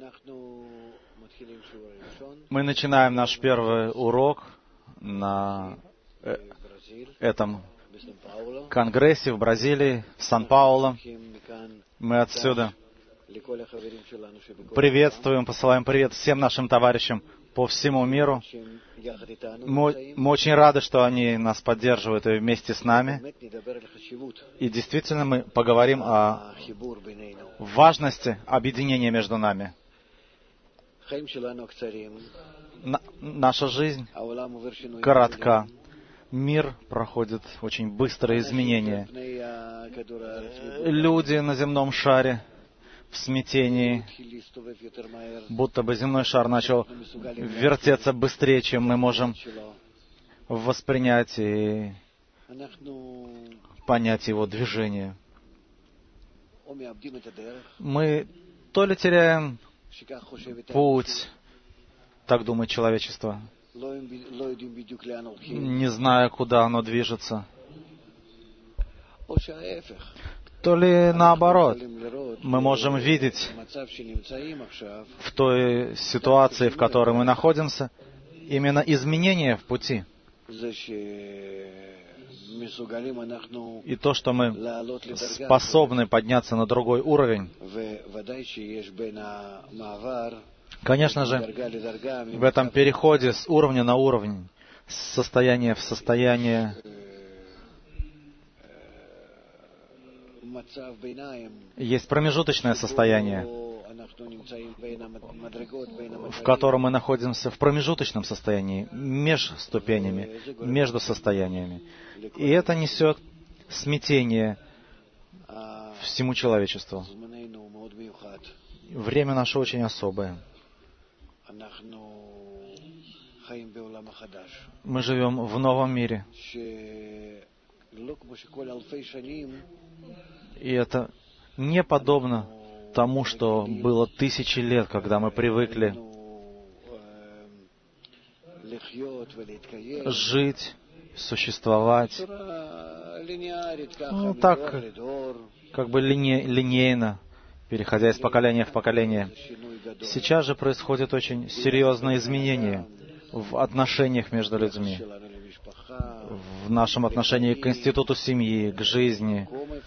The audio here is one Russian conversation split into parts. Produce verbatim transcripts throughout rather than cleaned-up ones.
Мы начинаем наш первый урок на этом конгрессе в Бразилии, в Сан-Паулу. Мы отсюда приветствуем, посылаем привет всем нашим товарищам по всему миру. Мы, мы очень рады, что они нас поддерживают и вместе с нами. И действительно мы поговорим о важности объединения между нами. На, наша жизнь коротка. Мир проходит очень быстрые изменения. Люди на земном шаре в смятении, будто бы земной шар начал вертеться быстрее, чем мы можем воспринять и понять его движение. Мы то ли теряем путь, так думает человечество, не зная, куда оно движется, то ли наоборот, мы можем видеть в той ситуации, в которой мы находимся, именно изменения в пути. И то, что мы способны подняться на другой уровень. Конечно же, в этом переходе с уровня на уровень, с состояния в состояние, есть промежуточное состояние, в котором мы находимся в промежуточном состоянии, между ступенями, между состояниями. И это несет смятение всему человечеству. Время наше очень особое. Мы живем в новом мире. И это не подобно тому, что было тысячи лет, когда мы привыкли жить, существовать, ну, так, как бы лине, линейно, переходя из поколения в поколение. Сейчас же происходят очень серьезные изменения в отношениях между людьми, в нашем отношении к институту семьи, к жизни,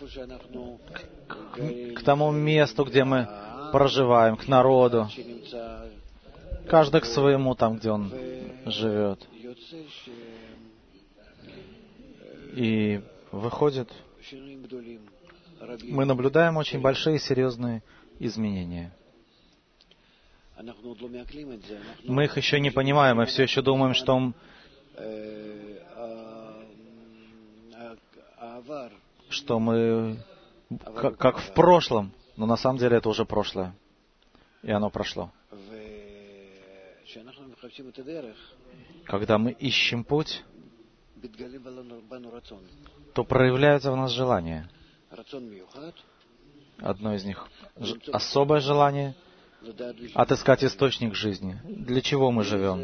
к, к тому месту, где мы проживаем, к народу. Каждый к своему там, где он живет. И выходит, мы наблюдаем очень большие и серьезные изменения. Мы их еще не понимаем, мы все еще думаем, что, что мы как, как в прошлом, но на самом деле это уже прошлое, и оно прошло. Когда мы ищем путь, то проявляется в нас желание. Одно из них — особое желание отыскать источник жизни. Для чего мы живем?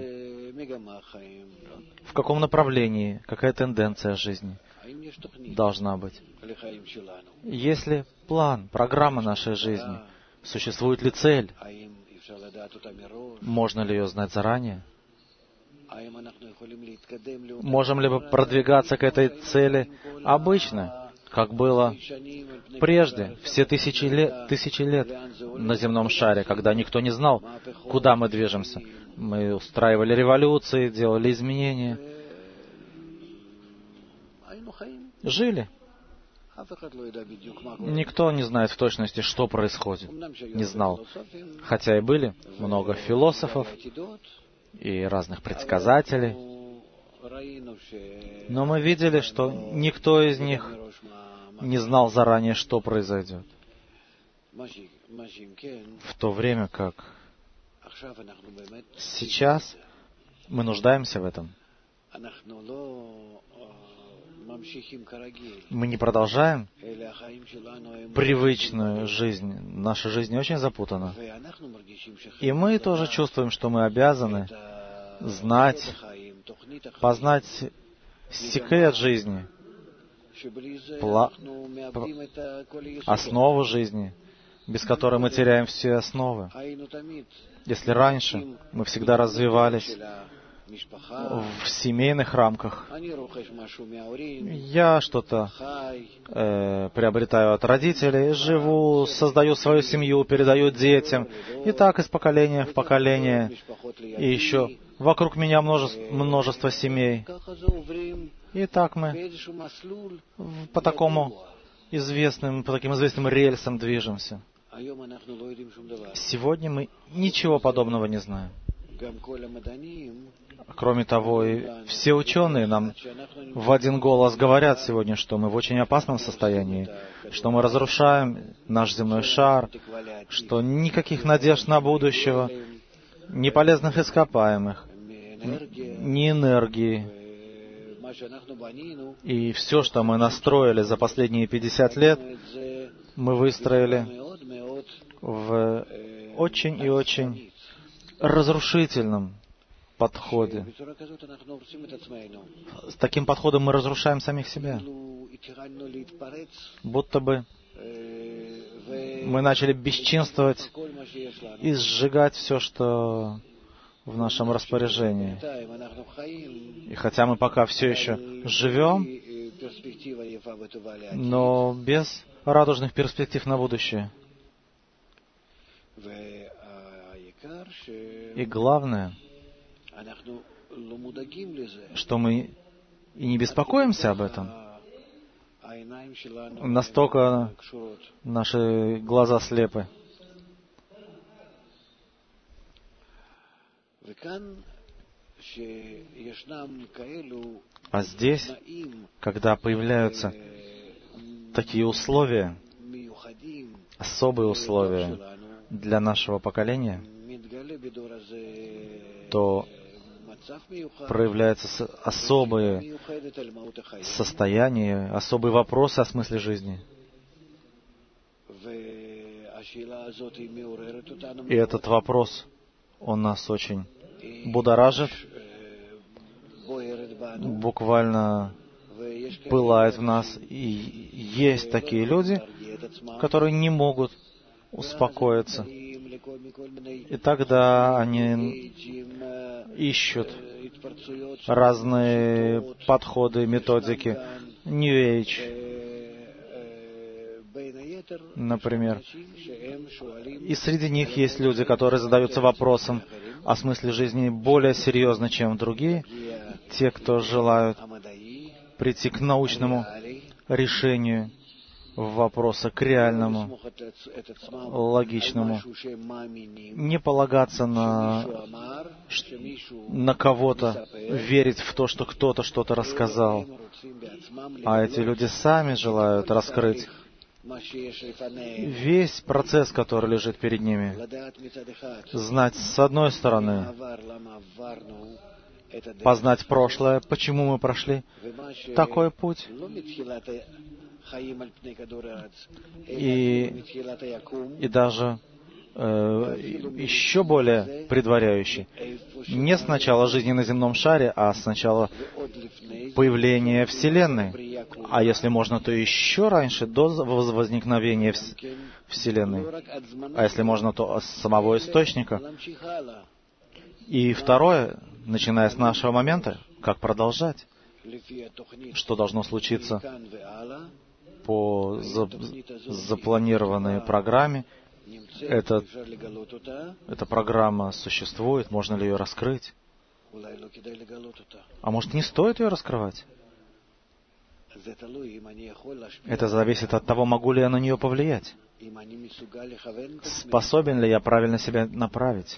В каком направлении? Какая тенденция жизни должна быть? Есть ли план, программа нашей жизни? Существует ли цель? Можно ли ее знать заранее? Можем ли мы продвигаться к этой цели обычно, как было прежде, все тысячи лет, тысячи лет на земном шаре, когда никто не знал, куда мы движемся? Мы устраивали революции, делали изменения. Жили. Никто не знает в точности, что происходит. Не знал. Хотя и были много философов и разных предсказателей. Но мы видели, что никто из них не знал заранее, что произойдет. В то время как сейчас мы нуждаемся в этом. Мы не продолжаем привычную жизнь. Наша жизнь очень запутана. И мы тоже чувствуем, что мы обязаны знать, познать секрет жизни, пла... основу жизни. без которой мы теряем все основы. Если раньше мы всегда развивались в семейных рамках, я что-то э, приобретаю от родителей, живу, создаю свою семью, передаю детям, и так из поколения в поколение, и еще вокруг меня множество, множество семей. И так мы по такому известным, по таким известным рельсам движемся. Сегодня мы ничего подобного не знаем. Кроме того, и все ученые нам в один голос говорят сегодня, что мы в очень опасном состоянии, что мы разрушаем наш земной шар, что никаких надежд на будущего, ни полезных ископаемых, ни энергии. И все, что мы настроили за последние пятьдесят лет, мы выстроили в очень и очень разрушительном подходе. С таким подходом мы разрушаем самих себя. Будто бы мы начали бесчинствовать и сжигать все, что в нашем распоряжении. И хотя мы пока все еще живем, но без радужных перспектив на будущее. И главное, что мы и не беспокоимся об этом. Настолько наши глаза слепы. А здесь, когда появляются такие условия, особые условия для нашего поколения, то проявляются особые состояния, особые вопросы о смысле жизни. И этот вопрос, он нас очень будоражит, буквально пылает в нас. И есть такие люди, которые не могут успокоиться. И тогда они ищут разные подходы, методики. New Age, например. И среди них есть люди, которые задаются вопросом о смысле жизни более серьезно, чем другие. Те, кто желают прийти к научному решению вопроса, к реальному, логичному. Не полагаться на, на кого-то, верить в то, что кто-то что-то рассказал. А эти люди сами желают раскрыть весь процесс, который лежит перед ними. Знать, с одной стороны, познать прошлое, почему мы прошли такой путь. И, и даже э, еще более предваряющий. Не сначала жизни на земном шаре, а сначала появления Вселенной. А если можно, то еще раньше, до возникновения Вселенной. А если можно, то от самого источника. И второе, начиная с нашего момента, как продолжать? Что должно случиться по запланированной программе? Это, эта программа существует, можно ли ее раскрыть? А может, не стоит ее раскрывать? Это зависит от того, могу ли я на нее повлиять. Способен ли я правильно себя направить?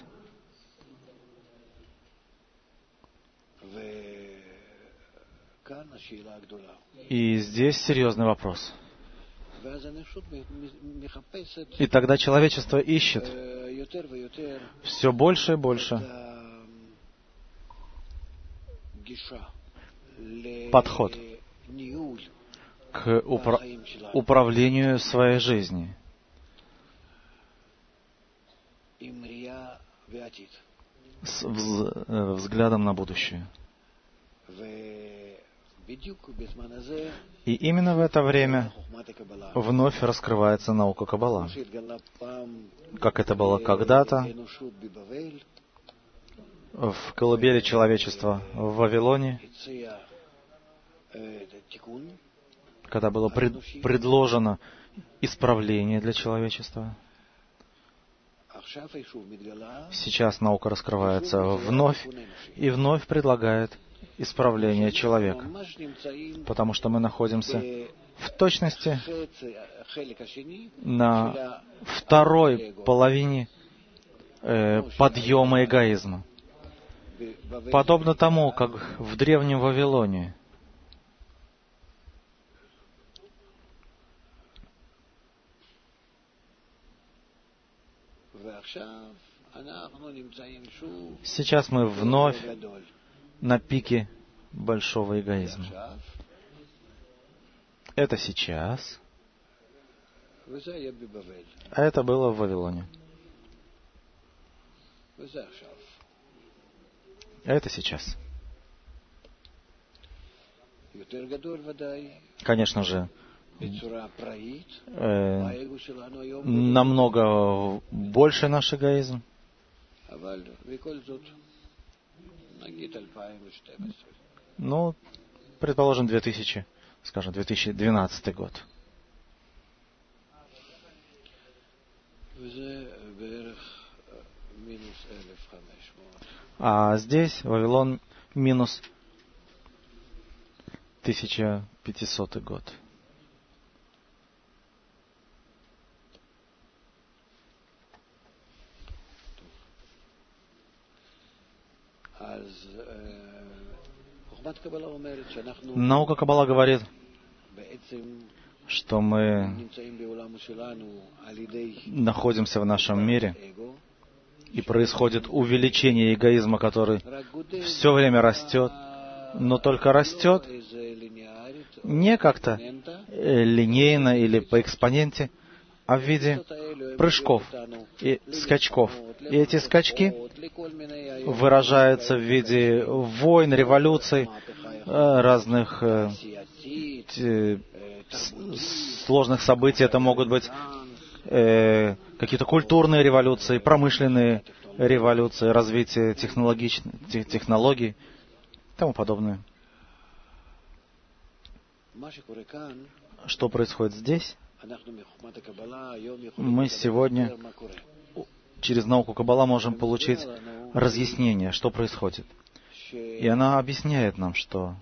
И здесь серьезный вопрос. И тогда человечество ищет все больше и больше подход к упра- управлению своей жизни. С вз- взглядом на будущее. И именно в это время вновь раскрывается наука Каббала. Как это было когда-то в колыбели человечества в Вавилоне, когда было пред, предложено исправление для человечества. Сейчас наука раскрывается вновь и вновь предлагает исправление человека, потому что мы находимся в точности на второй половине э, подъема эгоизма. Подобно тому, как в древнем Вавилоне сейчас мы вновь на пике большого эгоизма. Это сейчас, а это было в Вавилоне. А это сейчас. Конечно же, э, намного больше наш эгоизм. Ну, предположим, две тысячи, скажем, две тысячи двенадцатый год. А здесь Вавилон минус тысяча пятисотый год. Наука Каббала говорит, что мы находимся в нашем мире, и происходит увеличение эгоизма, который все время растет, но только растет не как-то линейно или по экспоненте, а в виде прыжков и скачков. И эти скачки выражаются в виде войн, революций, разных сложных событий. Это могут быть какие-то культурные революции, промышленные революции, развитие технологичных технологий и тому подобное. Что происходит здесь? Мы сегодня через науку Каббала можем получить разъяснение, что происходит. И она объясняет нам, что,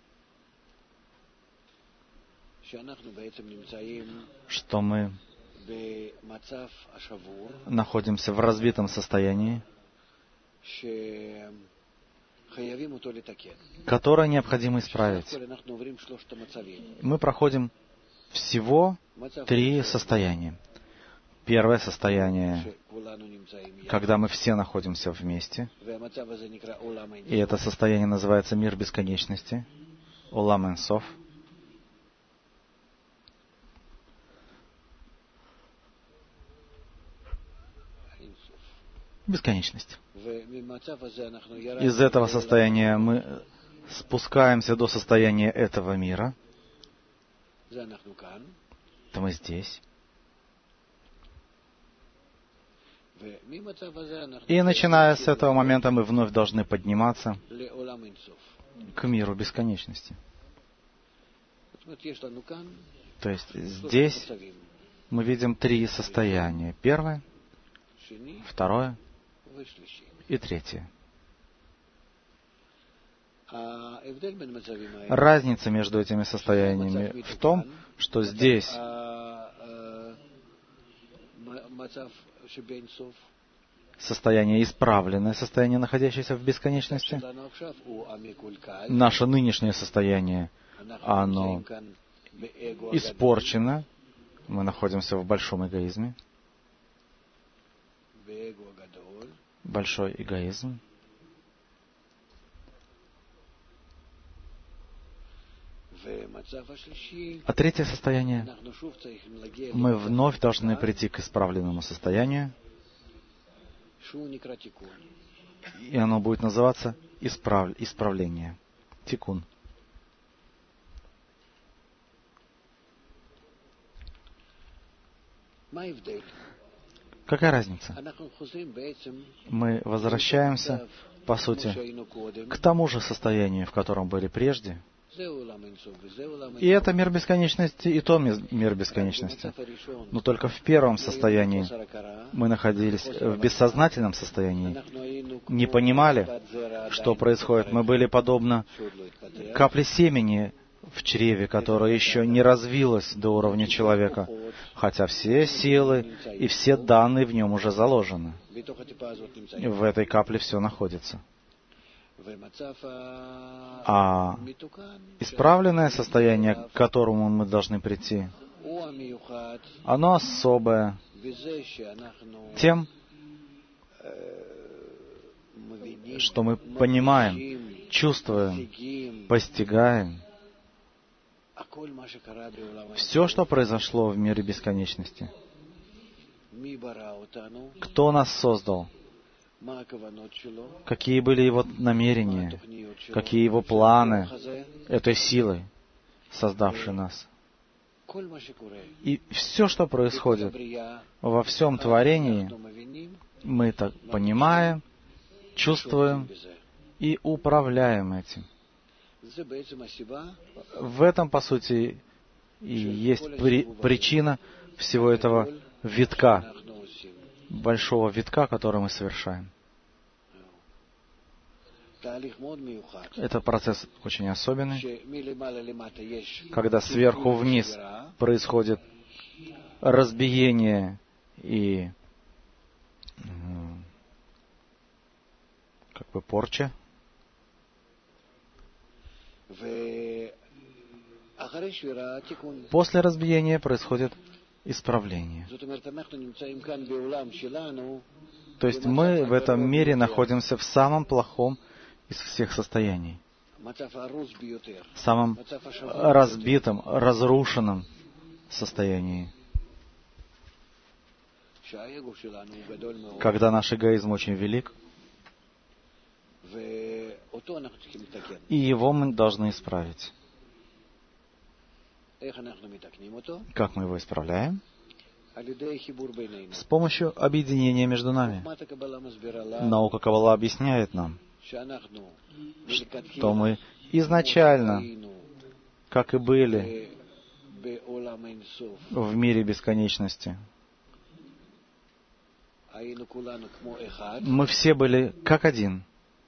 что мы находимся в разбитом состоянии, которое необходимо исправить. Мы проходим всего три состояния. Первое состояние, когда мы все находимся вместе, и это состояние называется мир бесконечности, Олам Эн-Соф. Бесконечность. Из этого состояния мы спускаемся до состояния этого мира. То мы здесь. И начиная с этого момента мы вновь должны подниматься к миру бесконечности. То есть здесь мы видим три состояния. Первое, второе и третье. Разница между этими состояниями в том, что здесь состояние исправленное, состояние, находящееся в бесконечности. Наше нынешнее состояние, оно испорчено. Мы находимся в большом эгоизме. Большой эгоизм. А третье состояние, мы вновь должны прийти к исправленному состоянию, и оно будет называться исправ... исправление, тикун. Какая разница? Мы возвращаемся, по сути, к тому же состоянию, в котором были прежде. И это мир бесконечности, и то мир бесконечности. Но только в первом состоянии мы находились в бессознательном состоянии, не понимали, что происходит. Мы были подобно капле семени в чреве, которое еще не развилось до уровня человека, хотя все силы и все данные в нем уже заложены. В этой капле все находится. А исправленное состояние, к которому мы должны прийти, оно особое тем, что мы понимаем, чувствуем, постигаем все, что произошло в мире бесконечности. Кто нас создал? Какие были его намерения? Какие его планы этой силой, создавшей нас? И все, что происходит во всем творении, мы так понимаем, чувствуем и управляем этим. В этом, по сути, и есть при, причина всего этого витка, большого витка, который мы совершаем. Это процесс очень особенный, когда сверху вниз происходит разбиение и как бы порча. После разбиения происходит исправление. То есть мы в этом мире находимся в самом плохом из всех состояний, самом разбитом, разрушенном состоянии, когда наш эгоизм очень велик, и его мы должны исправить. Как мы его исправляем? С помощью объединения между нами. Наука Каббала объясняет нам, что мы изначально, как и были в мире бесконечности, мы все были как один.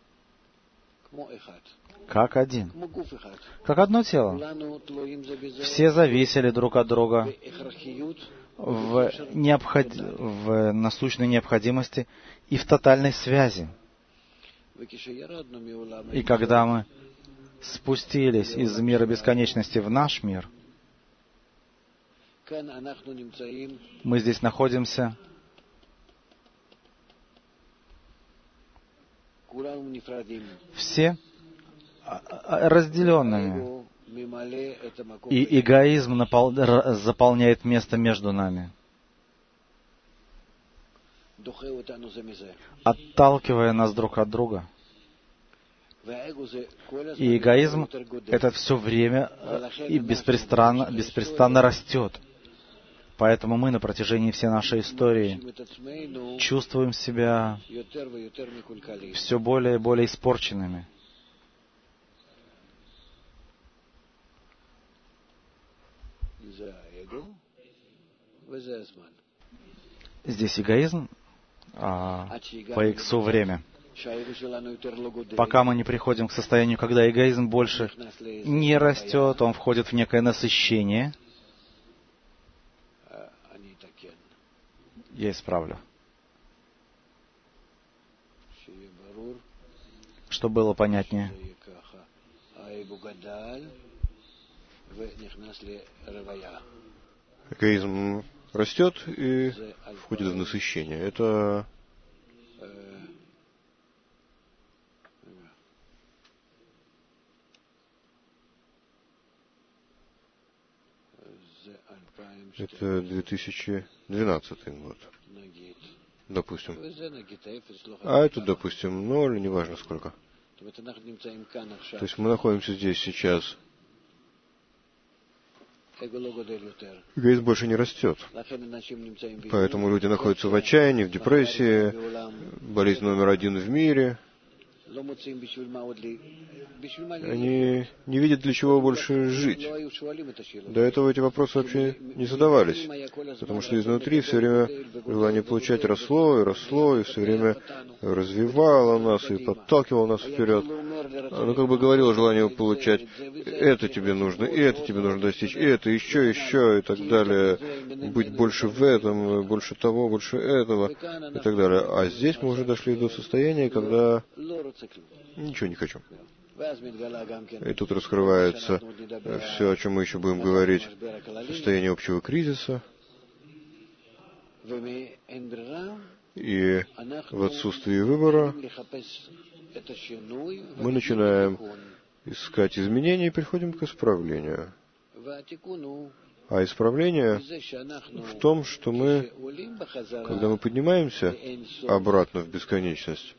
Как один. Как одно тело. Все зависели друг от друга в, необход... в насущной необходимости и в тотальной связи. И когда мы спустились из мира бесконечности в наш мир, мы здесь находимся все разделенными. И эгоизм напол... заполняет место между нами, отталкивая нас друг от друга. И эгоизм это все время и беспрестанно, беспрестанно растет. Поэтому мы на протяжении всей нашей истории чувствуем себя все более и более испорченными. Здесь эгоизм, а по иксу время. Пока мы не приходим к состоянию, когда эгоизм больше не растет, он входит в некое насыщение. Я исправлю. Чтобы было понятнее. Эгоизм растет и входит в насыщение. Это это две тысячи двенадцатый год, допустим. А это, допустим, ноль, неважно сколько. То есть мы находимся здесь сейчас эгоизм больше не растет. Поэтому люди находятся в отчаянии, в депрессии, болезнь номер один в мире. Они не видят, для чего больше жить. До этого эти вопросы вообще не задавались, потому что изнутри все время желание получать росло и росло, и все время развивало нас и подталкивало нас вперед. Оно как бы говорило желание получать: это тебе нужно, и это тебе нужно достичь, и это, еще, еще, и так далее, быть больше в этом, больше того, больше этого, и так далее. А здесь мы уже дошли до состояния, когда ничего не хочу. И тут раскрывается все, о чем мы еще будем говорить, состояние общего кризиса. И в отсутствии выбора мы начинаем искать изменения и приходим к исправлению. А исправление в том, что мы, когда мы поднимаемся обратно в бесконечность,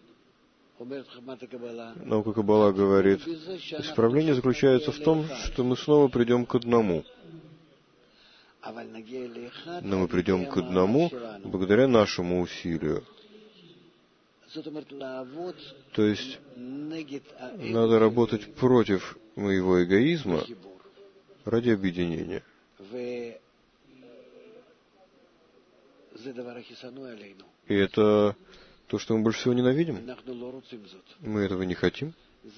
наука Каббала говорит, исправление заключается в том, что мы снова придем к одному. Но мы придем к одному благодаря нашему усилию. То есть надо работать против моего эгоизма ради объединения. И это то, что мы больше всего ненавидим. Мы этого не хотим.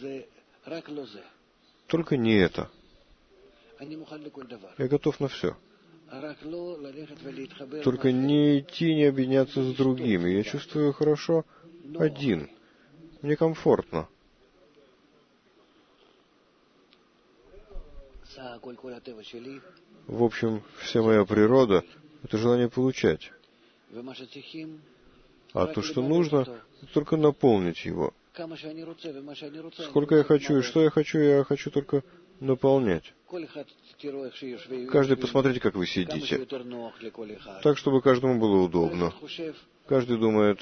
Только не это. Я готов на все. Только не идти, не объединяться с другими. Я чувствую хорошо один. Мне комфортно. В общем, вся моя природа — это желание получать. А то, что нужно, это только наполнить его. Сколько я хочу и что я хочу, я хочу только наполнять. Каждый, посмотрите, как вы сидите. Так, чтобы каждому было удобно. Каждый думает,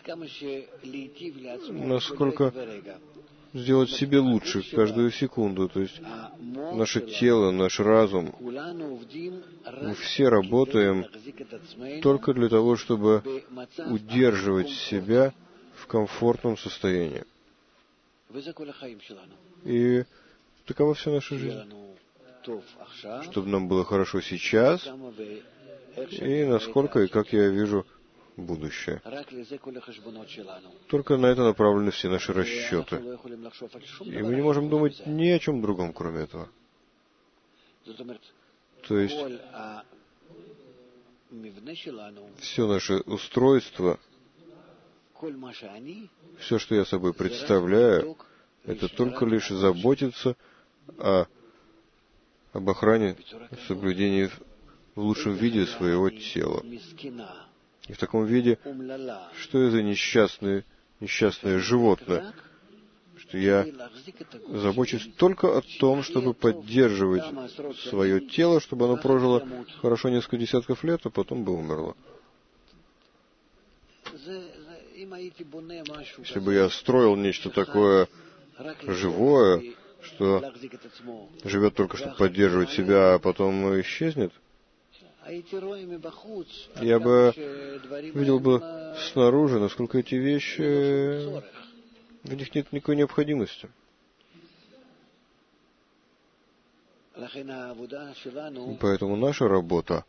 насколько сделать себе лучше каждую секунду. То есть наше тело, наш разум, мы все работаем только для того, чтобы удерживать себя в комфортном состоянии. И такова вся наша жизнь. Чтобы нам было хорошо сейчас, и насколько и как я вижу будущее. Только на это направлены все наши расчеты. И мы не можем думать ни о чем другом, кроме этого. То есть все наше устройство, все, что я собой представляю, это только лишь заботиться о, об охране, соблюдении в лучшем виде своего тела. И в таком виде, что я за несчастное, несчастное животное, что я забочусь только о том, чтобы поддерживать свое тело, чтобы оно прожило хорошо несколько десятков лет, а потом бы умерло. Если бы я строил нечто такое живое, что живет только, чтобы поддерживать себя, а потом исчезнет, я бы видел бы снаружи, насколько эти вещи, в них нет никакой необходимости. Поэтому наша работа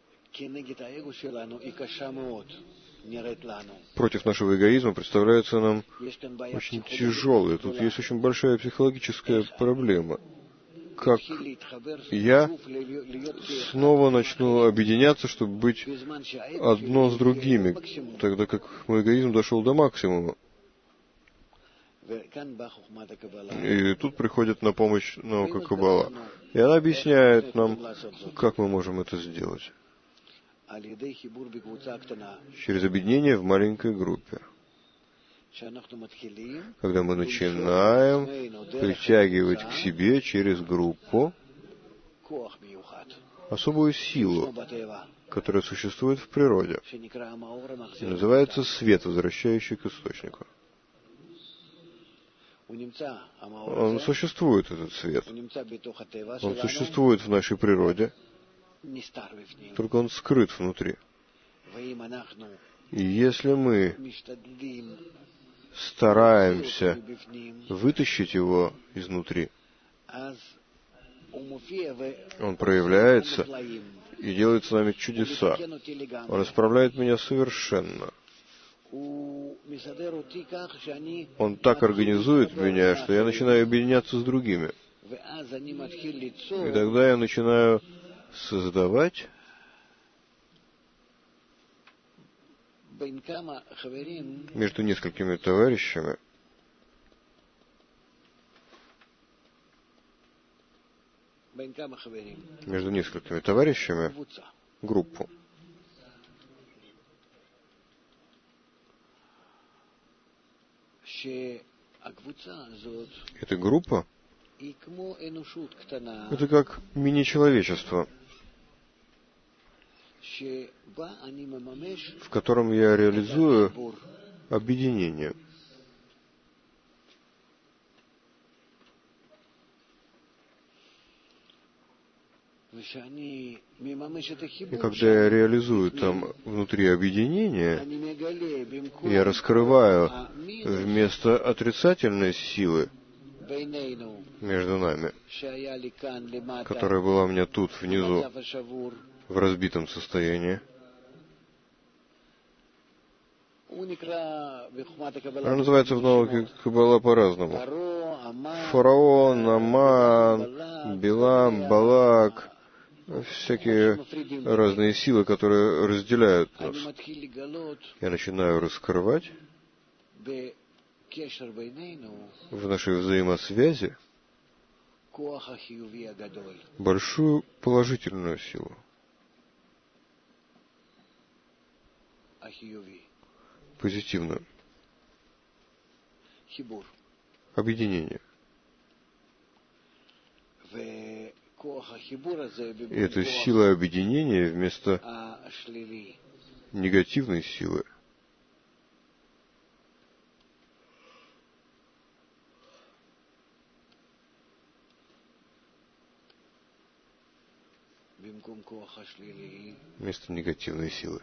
против нашего эгоизма представляется нам очень тяжелой. Тут есть очень большая психологическая проблема. Как я снова начну объединяться, чтобы быть одно с другими, тогда как мой эгоизм дошел до максимума. И тут приходит на помощь наука Каббала. И она объясняет нам, как мы можем это сделать. Через объединение в маленькой группе. Когда мы начинаем притягивать к себе через группу особую силу, которая существует в природе. Называется свет, возвращающий к источнику. Он существует, этот свет. Он существует в нашей природе, только он скрыт внутри. И если мы стараемся вытащить его изнутри, он проявляется и делает с нами чудеса. Он исправляет меня совершенно. Он так организует меня, что я начинаю объединяться с другими. И тогда я начинаю создавать между несколькими товарищами между несколькими товарищами группу. Эта группа — это как мини-человечество, в котором я реализую объединение. И когда я реализую там внутри объединения, я раскрываю вместо отрицательной силы между нами, которая была у меня тут, внизу, в разбитом состоянии. Она называется в науке Каббала по-разному. Фараон, Аман, Билам, Балак, всякие разные силы, которые разделяют нас. Я начинаю раскрывать в нашей взаимосвязи большую положительную силу. Позитивную. Объединение. И это сила объединения вместо негативной силы. Вместо негативной силы.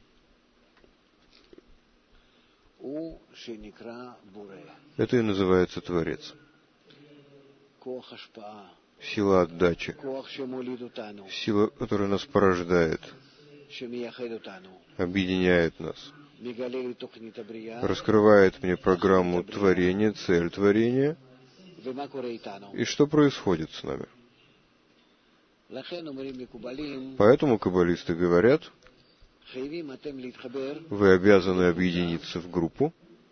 Это и называется Творец. Сила отдачи. Сила, которая нас порождает, объединяет нас, раскрывает мне программу творения, цель творения. И что происходит с нами? Поэтому каббалисты говорят, вы обязаны объединиться в группу,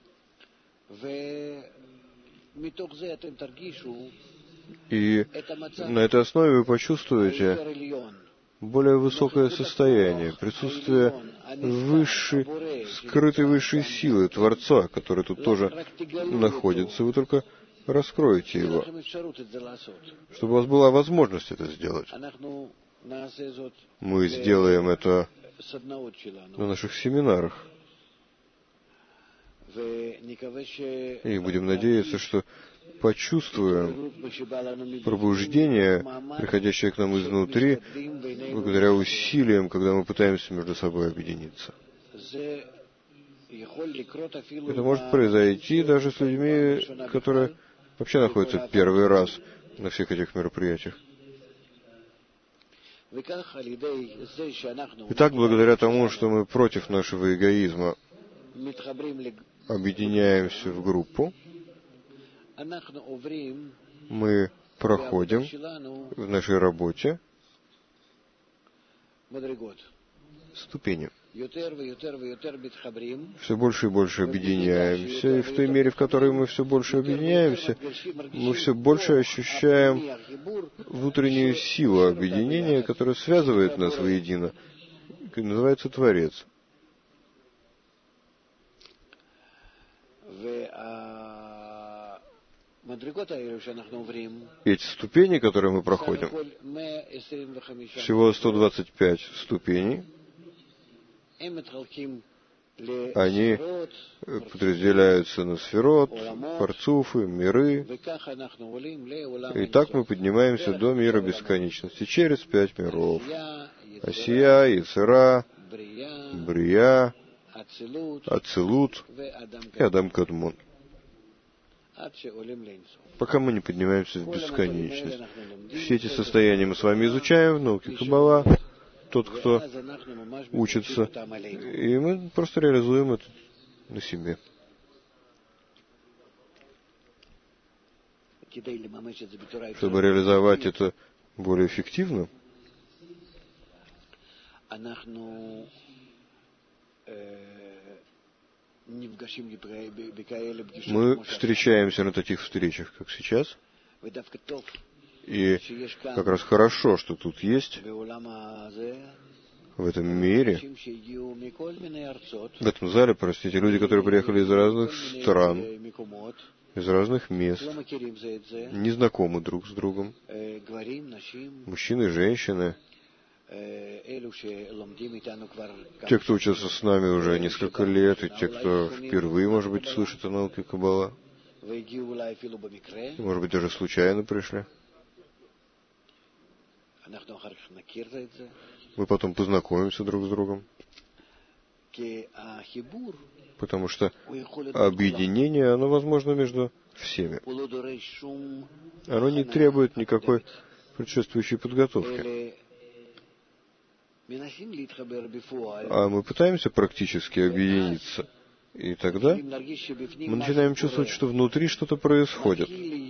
и на этой основе вы почувствуете более высокое состояние, присутствие высшей, скрытой высшей силы Творца, который тут тоже находится. Вы только раскроете его, чтобы у вас была возможность это сделать. Мы сделаем это на наших семинарах. И будем надеяться, что почувствуем пробуждение, приходящее к нам изнутри, благодаря усилиям, когда мы пытаемся между собой объединиться. Это может произойти даже с людьми, которые вообще находятся первый раз на всех этих мероприятиях. Итак, благодаря тому, что мы против нашего эгоизма объединяемся в группу, мы проходим в нашей работе ступени. Все больше и больше объединяемся, и в той мере, в которой мы все больше объединяемся, мы все больше ощущаем внутреннюю силу объединения, которая связывает нас воедино, называется Творец. Эти ступени, которые мы проходим, всего сто двадцать пять ступеней, они подразделяются на сферот, парцуфы, миры. И так мы поднимаемся до мира бесконечности через пять миров. Асия, Ицера, Брия, Ацилут и Адам Кадмон. Пока мы не поднимаемся в бесконечность. Все эти состояния мы с вами изучаем в науке Каббала, тот, кто учится, и мы просто реализуем это на себе. Чтобы реализовать это более эффективно, мы встречаемся на таких встречах, как сейчас, и как раз хорошо, что тут есть в этом мире, в этом зале, простите, люди, которые приехали из разных стран, из разных мест, не знакомы друг с другом, мужчины и женщины, те, кто учится с нами уже несколько лет, и те, кто впервые, может быть, слышит о науке Каббала, может быть, даже случайно пришли. Мы потом познакомимся друг с другом, потому что объединение, оно возможно между всеми. Оно не требует никакой предшествующей подготовки. А мы пытаемся практически объединиться. И тогда мы начинаем чувствовать, что внутри что-то происходит.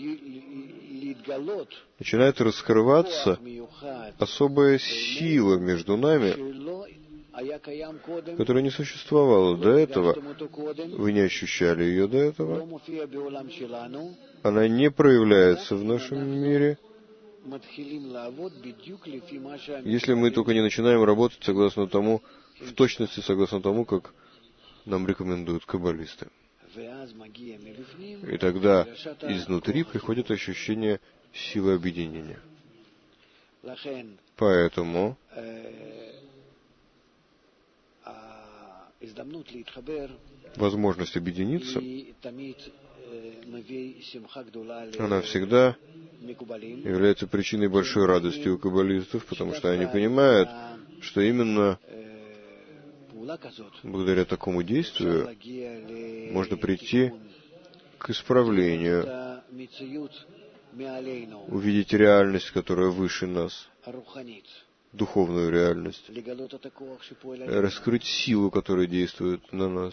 Начинает раскрываться особая сила между нами, которая не существовала до этого. Вы не ощущали ее до этого. Она не проявляется в нашем мире. Если мы только не начинаем работать согласно тому, в точности согласно тому, как нам рекомендуют каббалисты. И тогда изнутри приходит ощущение силы объединения. Поэтому возможность объединиться, она всегда является причиной большой радости у каббалистов, потому что они понимают, что именно благодаря такому действию можно прийти к исправлению, увидеть реальность, которая выше нас, духовную реальность, раскрыть силу, которая действует на нас,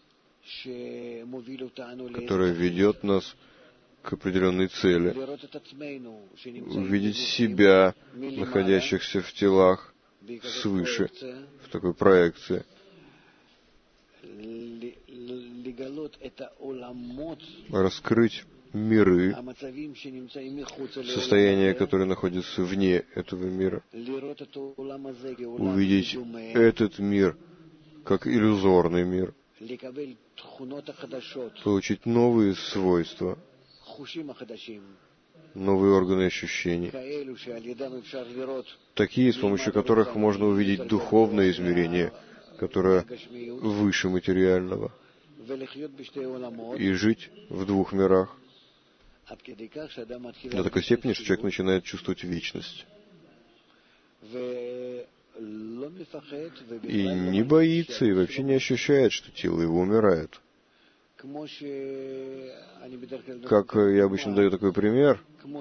которая ведет нас к определенной цели, увидеть себя, находящихся в телах, свыше, в такой проекции, раскрыть миры, состояния, которые находятся вне этого мира, увидеть этот мир как иллюзорный мир, получить новые свойства, новые органы ощущений, такие, с помощью которых можно увидеть духовное измерение, которое выше материального, и жить в двух мирах до такой степени, что человек начинает чувствовать вечность. И не боится, и вообще не ощущает, что тело его умирает. Как я обычно даю такой пример,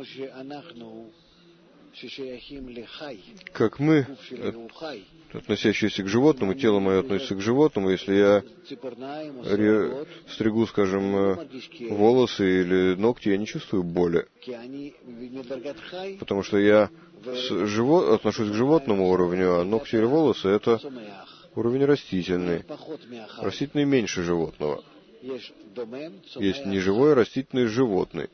как мы, относящиеся к животному, тело мое относится к животному, если я ре- стригу, скажем, волосы или ногти, я не чувствую боли, потому что я с живо- отношусь к животному уровню, а ногти или волосы — это уровень растительный. Растительный меньше животного. Есть неживой, растительный, животный.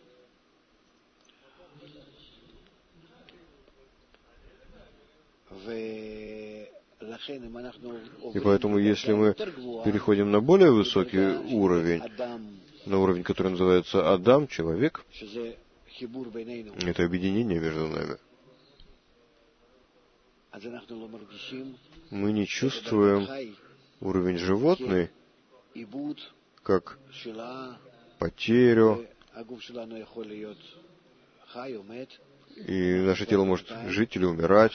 И поэтому, если мы переходим на более высокий уровень, на уровень, который называется Адам, человек, это объединение между нами, мы не чувствуем уровень животный, как потерю, и наше тело может жить или умирать.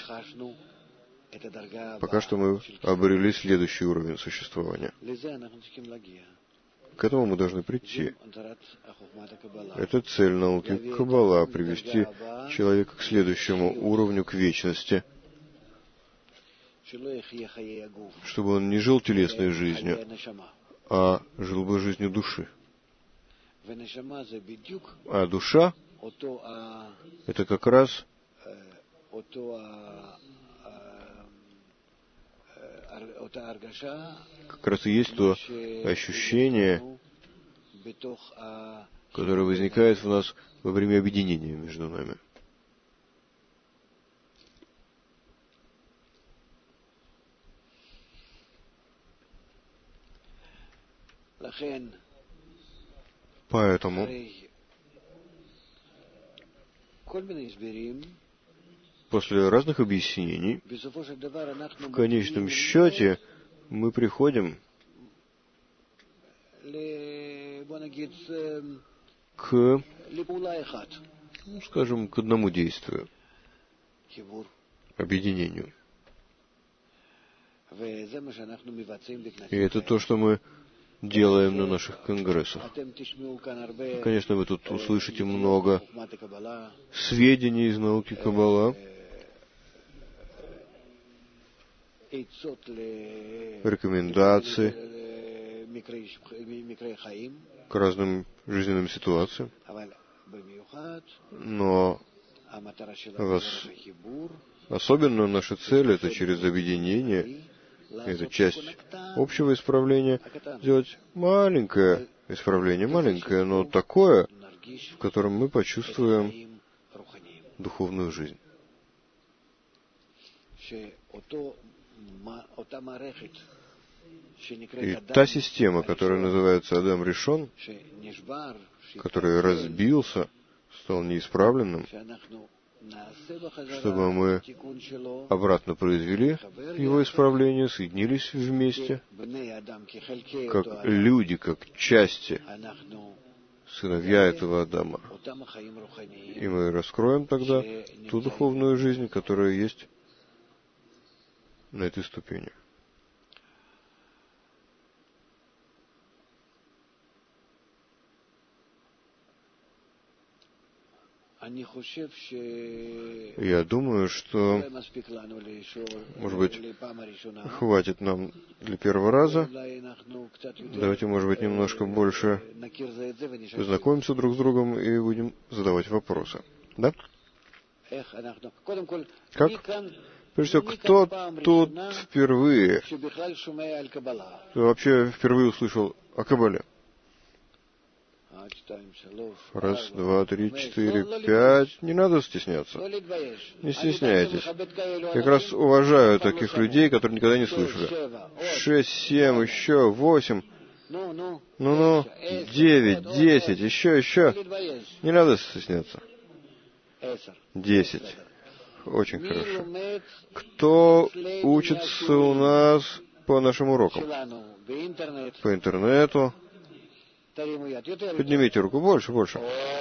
Пока что мы обрели следующий уровень существования. К этому мы должны прийти. Это цель науки Каббала — привести человека к следующему уровню, к вечности, чтобы он не жил телесной жизнью, а жил бы жизнью души. А душа — это как раз как раз и есть то ощущение, которое возникает в нас во время объединения между нами. Поэтому после разных объяснений, в конечном счете, мы приходим к, ну, скажем, к одному действию, объединению. И это то, что мы делаем на наших конгрессах. Конечно, вы тут услышите много сведений из науки Каббала, рекомендаций к разным жизненным ситуациям. Но вас, особенно наша цель — это через объединение, это часть общего исправления, сделать маленькое исправление, маленькое, но такое, в котором мы почувствуем духовную жизнь. И та система, которая называется Адам Ришон, который разбился, стал неисправленным, чтобы мы обратно произвели его исправление, соединились вместе, как люди, как части, сыновья этого Адама. И мы раскроем тогда ту духовную жизнь, которая есть на этой ступени. Я думаю, что, может быть, хватит нам для первого раза. Давайте, может быть, немножко больше познакомимся друг с другом и будем задавать вопросы. Да? Как? Прежде всего, кто тут впервые, кто вообще впервые услышал о Каббале? Раз, два, три, четыре, пять. Не надо стесняться. Не стесняйтесь. Как раз уважаю таких людей, которые никогда не слышали. Шесть, семь, еще, восемь. Ну-ну, девять, десять, еще, еще. Не надо стесняться. Десять. Очень хорошо. Кто учится у нас по нашим урокам? По интернету. Поднимите руку больше, больше.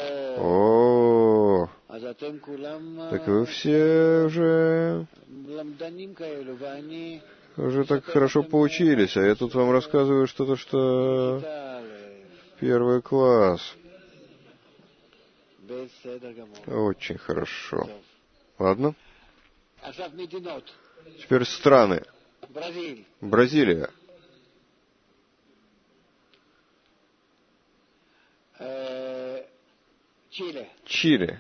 О, так вы все уже уже так хорошо поучились, а я тут вам рассказываю что-то, что первый класс. Очень хорошо. Ладно. Теперь страны. Бразилия. Чили. Чили.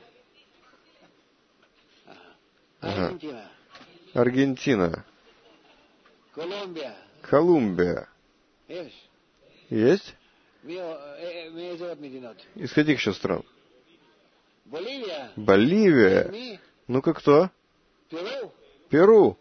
Ага. Аргентина. Колумбия. Колумбия. Есть? Есть? Из Из каких еще стран? Боливия. Боливия. Ну-ка, кто? Перу. Перу.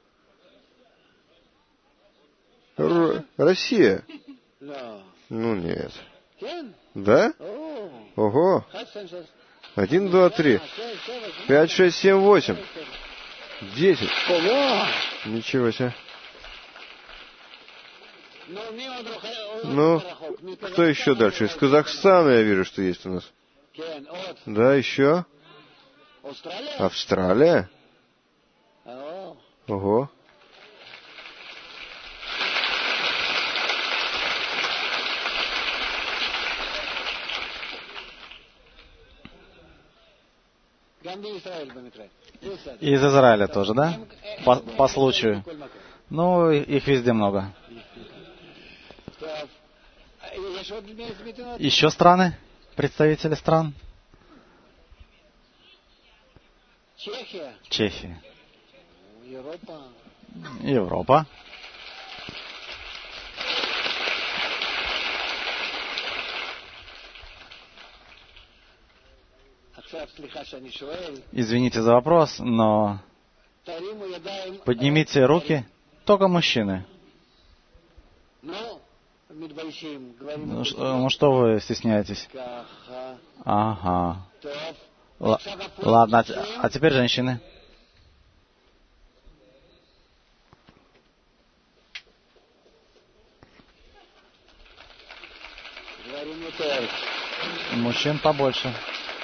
Р- Россия. No. Ну, нет. Кен? Да? О. Ого. Хассан. Один, два, три. Пять, шесть, семь, восемь. Десять. Ого. Ничего себе. Ну, кто еще дальше? Из Казахстана я вижу, что есть у нас. Да, еще? Австралия? Ого. Из Израиля тоже, да? По, по случаю. Ну, их везде много. Еще страны? Представители стран? Чехия. Европа. Извините за вопрос, но поднимите руки только мужчины. Ну, ну что вы стесняетесь? Ага. Л- ладно, а, т- а теперь женщины. Мужчин побольше.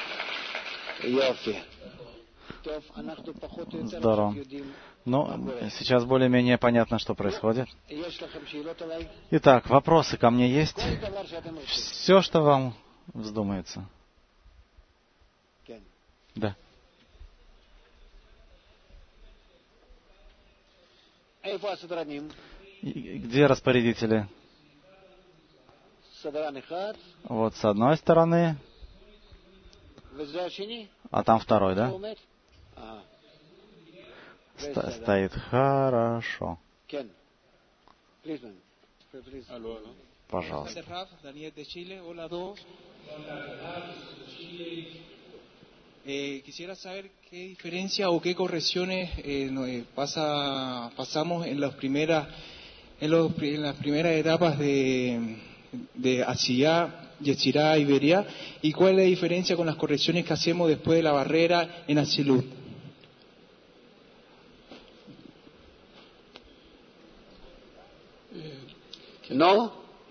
Здорово. Ну, сейчас более-менее понятно, что происходит. Итак, вопросы ко мне есть? Все, что вам вздумается. Да. И где распорядители? Вот с одной стороны, а там второй, да? Ст- стоит хорошо. Пожалуйста. Eh, quisiera saber qué diferencia o qué correcciones eh, no, eh, pasa, pasamos en las primeras en, los, en las primeras etapas de, de Asiyá, Yetzirá y Beriá, y cuál es la diferencia con las correcciones que hacemos después de la barrera en Atzilut. No.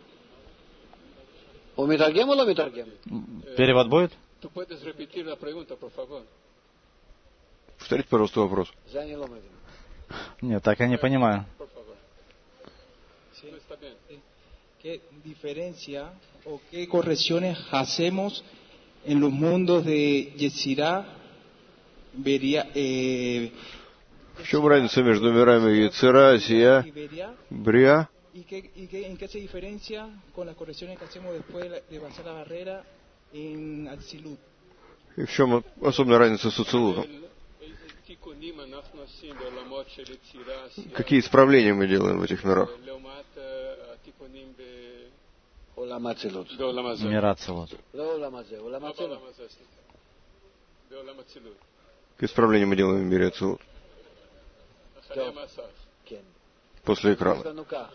¿O metargem o no metargem? Перевод будет? Tú puedes repetir la pregunta, por favor. Повторите, пожалуйста, вопрос. Нет, так я не понимаю. Por favor. Sí. No está bien. ¿Qué diferencia o qué correcciones hacemos en los mundos de Yetzirá, Beriá, eh, В чем разница между мирами Ецера, Асия, y Beriá? Брия? ¿Y, qué, y qué, en qué se diferencia con las correcciones que hacemos después de, la- de pasar la barrera en Atzilut? И в чем особенная разница с Ацилутом? תיקונים אנחנו עושים בעולמות של יצירה, עשייה, Какие исправления мы делаем в этих мирах? לעומת התיקונים ב- עולם האצילות. בעולם הזה. Мира Ацилут. לא עולם הזה, עולם לא האצילות. בעולם הזה, סליחה. בעולם אצילות. Какие исправления мы делаем в мире Ацилут? אחרי המסך. כן. После יש экрана. לנו כך.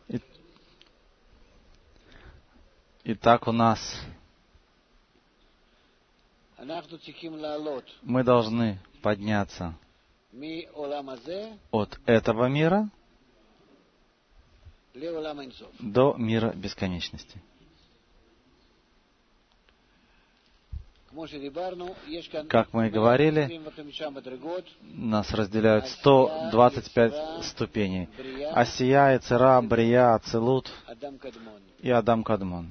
Итак, у нас אנחנו צריכים לעלות мы должны подняться מעולם הזה от этого мира לעולם האינסוף. до мира бесконечности. כמו שדיברנו, יש כאן Как мы и говорили, עשרים וחמש מדרגות, нас разделяют сто двадцать пять ступеней. Асия, Ецера, Брия, Ацилут אדם קדמון. и Адам Кадмон.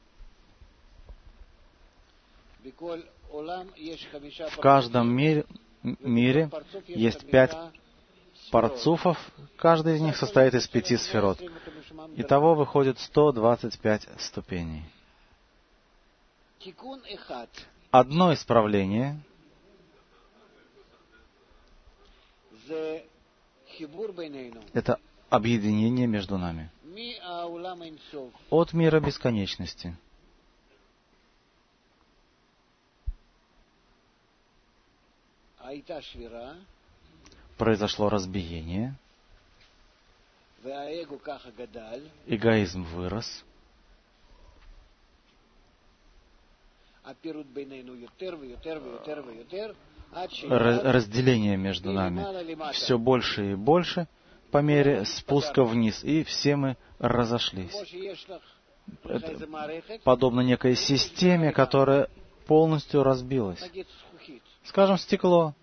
בכל עולם יש חמישה В каждом мире, мире есть пять парцуфов, каждый из них состоит из пяти сферот. Итого выходит сто двадцать пять ступеней. תיקון אחד, Одно исправление זה חיבור בינינו. — это объединение между нами. מהעולם האינסוף От мира бесконечности הייתה שבירה, произошло разбиение, והאגו ככה גדל, эгоизм вырос, הפירוד בינינו יותר ויותר ויותר ויותר, עד ра- שירד разделение между нами все больше и больше, по мере спуска вниз, и все мы разошлись. Это подобно некой системе, которая полностью разбилась. Скажем, стекло,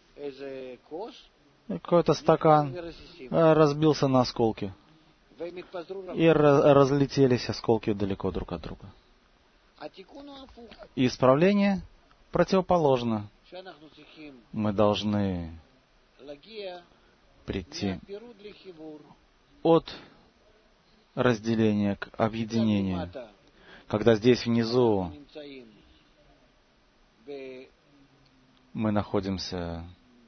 какой-то стакан разбился на осколки, и разлетелись осколки далеко друг от друга. И исправление противоположно. Мы должны прийти от разделения к объединению. Когда здесь внизу мы находимся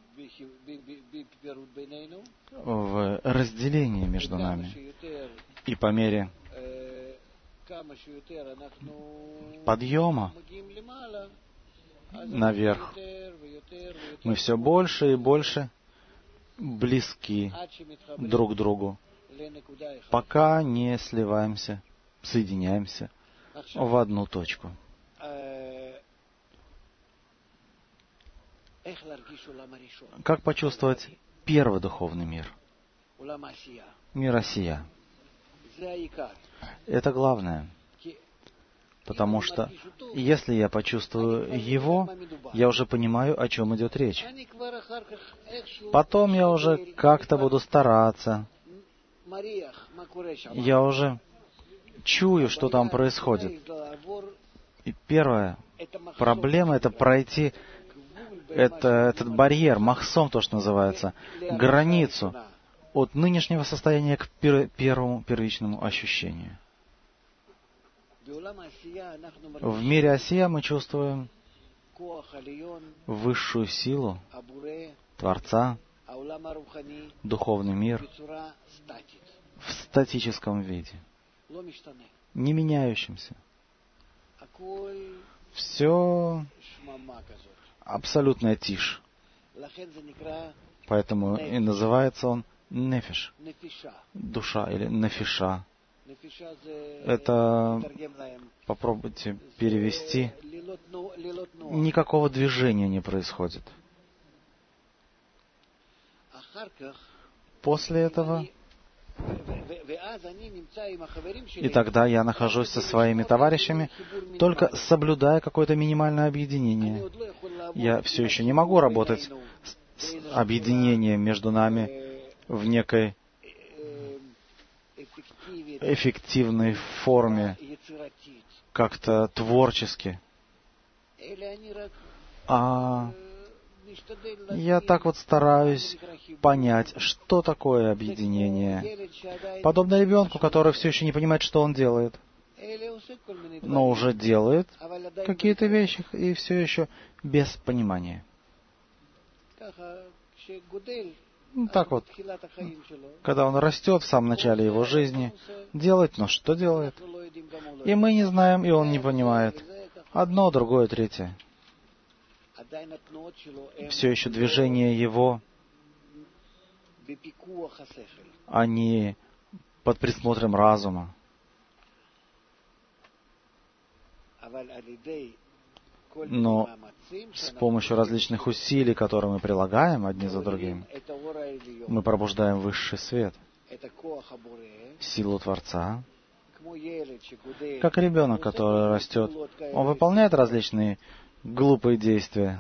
в разделении между нами, и по мере подъема наверх мы все больше и больше близки друг к другу, пока не сливаемся, соединяемся в одну точку. Как почувствовать первый духовный мир? Мир Осия. Это главное. Потому что если я почувствую его, я уже понимаю, о чем идет речь. Потом я уже как-то буду стараться. Я уже чую, что там происходит. И первая проблема — это пройти это, этот барьер, махсом, то, что называется, границу от нынешнего состояния к пер, первому первичному ощущению. В мире Осия мы чувствуем высшую силу Творца, духовный мир в статическом виде, не меняющемся. Все абсолютная тишь. Поэтому и называется он нефиш, душа или нефиша. Это, попробуйте перевести, никакого движения не происходит. После этого, и тогда я нахожусь со своими товарищами, только соблюдая какое-то минимальное объединение. Я все еще не могу работать с объединением между нами в некой эффективной форме, как-то творчески. А я так вот стараюсь понять, что такое объединение. Подобно ребенку, который все еще не понимает, что он делает, но уже делает какие-то вещи и все еще без понимания. Ну, так вот, когда он растет в самом начале его жизни, делает, но что делает? И мы не знаем, и он не понимает. Одно, другое, третье. Все еще движения его, они под присмотром разума. Но с помощью различных усилий, которые мы прилагаем одни за другим, мы пробуждаем высший свет, силу Творца. Как ребенок, который растет, он выполняет различные глупые действия,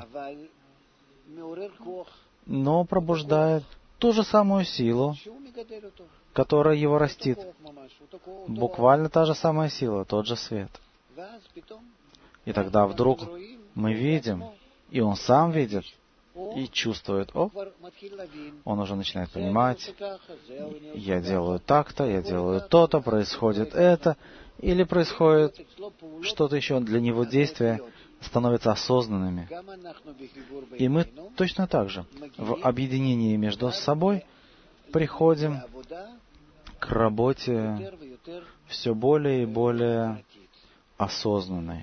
но пробуждает ту же самую силу, которая его растит. Буквально та же самая сила, тот же свет. И тогда вдруг мы видим, и он сам видит, и чувствует, о, он уже начинает понимать, я делаю так-то, я делаю то-то, происходит это, или происходит что-то еще, для него действия становятся осознанными. И мы точно так же в объединении между собой приходим к работе все более и более осознанной.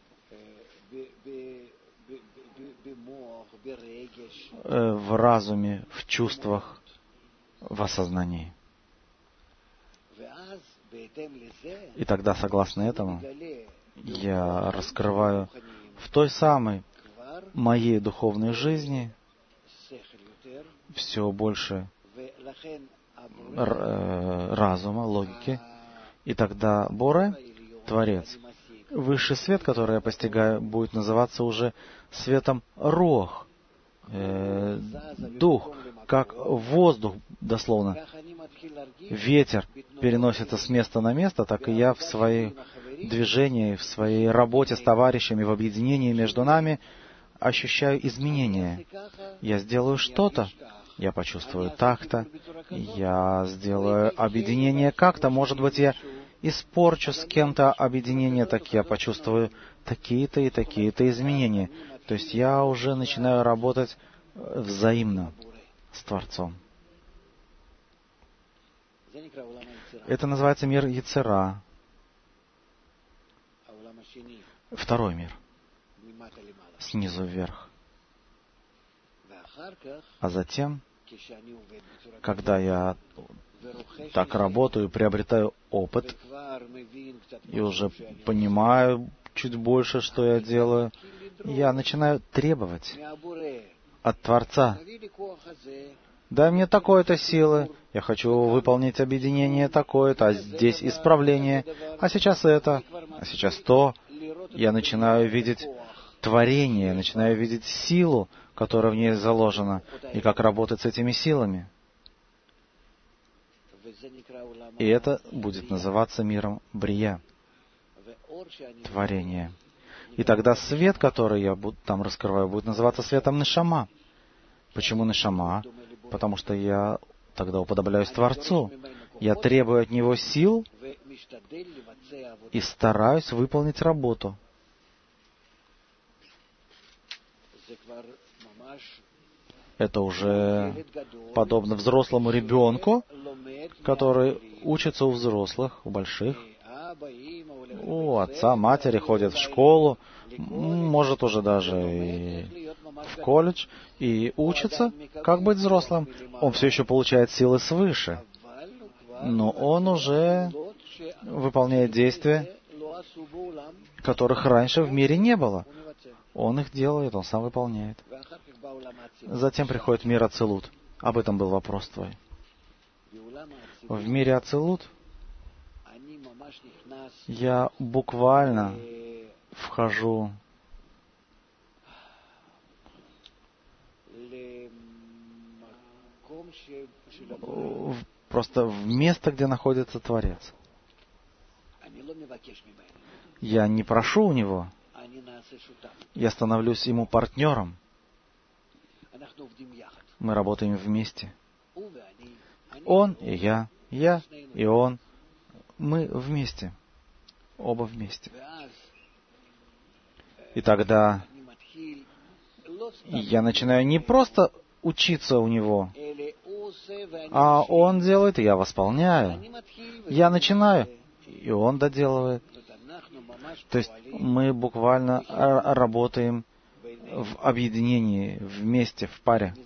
В разуме, в чувствах, в осознании. И тогда, согласно этому, я раскрываю в той самой моей духовной жизни все больше разума, логики. И тогда Боре, Творец, высший свет, который я постигаю, будет называться уже светом Руах, э, дух, как воздух, дословно. Ветер переносится с места на место, так и я в свои движения, в своей работе с товарищами, в объединении между нами ощущаю изменения. Я сделаю что-то, я почувствую так-то, я сделаю объединение как-то, может быть, я испорчу с кем-то объединение, так я почувствую такие-то и такие-то изменения. То есть я уже начинаю работать взаимно с Творцом. Это называется мир Йецера. Второй мир. Снизу вверх. А затем, когда я так работаю, приобретаю опыт, и уже понимаю чуть больше, что я делаю, я начинаю требовать от Творца: дай мне такой-то силы, я хочу выполнить объединение такое-то, а здесь исправление, а сейчас это, а сейчас то. Я начинаю видеть творение, я начинаю видеть силу, которая в ней заложена, и как работать с этими силами. И это будет называться миром Брия, творение. И тогда свет, который я буду, там раскрываю, будет называться светом Нешама. Почему Нешама? Потому что я тогда уподобляюсь Творцу. Я требую от Него сил и стараюсь выполнить работу. Это уже подобно взрослому ребенку, который учится у взрослых, у больших. У отца, матери, ходит в школу, может уже даже и в колледж, и учится, как быть взрослым. Он все еще получает силы свыше, но он уже выполняет действия, которых раньше в мире не было. Он их делает, он сам выполняет. Затем приходит мир Ацилут. Об этом был вопрос твой. В мире Ацилут я буквально вхожу в, просто в место, где находится Творец. Я не прошу у Него. Я становлюсь Ему партнером. Мы работаем вместе. Он и я, я и Он. Мы вместе. Оба вместе. И тогда я начинаю не просто учиться у Него, а Он делает, и я восполняю. Я начинаю, и Он доделывает. То есть мы буквально работаем в объединении, вместе, в паре.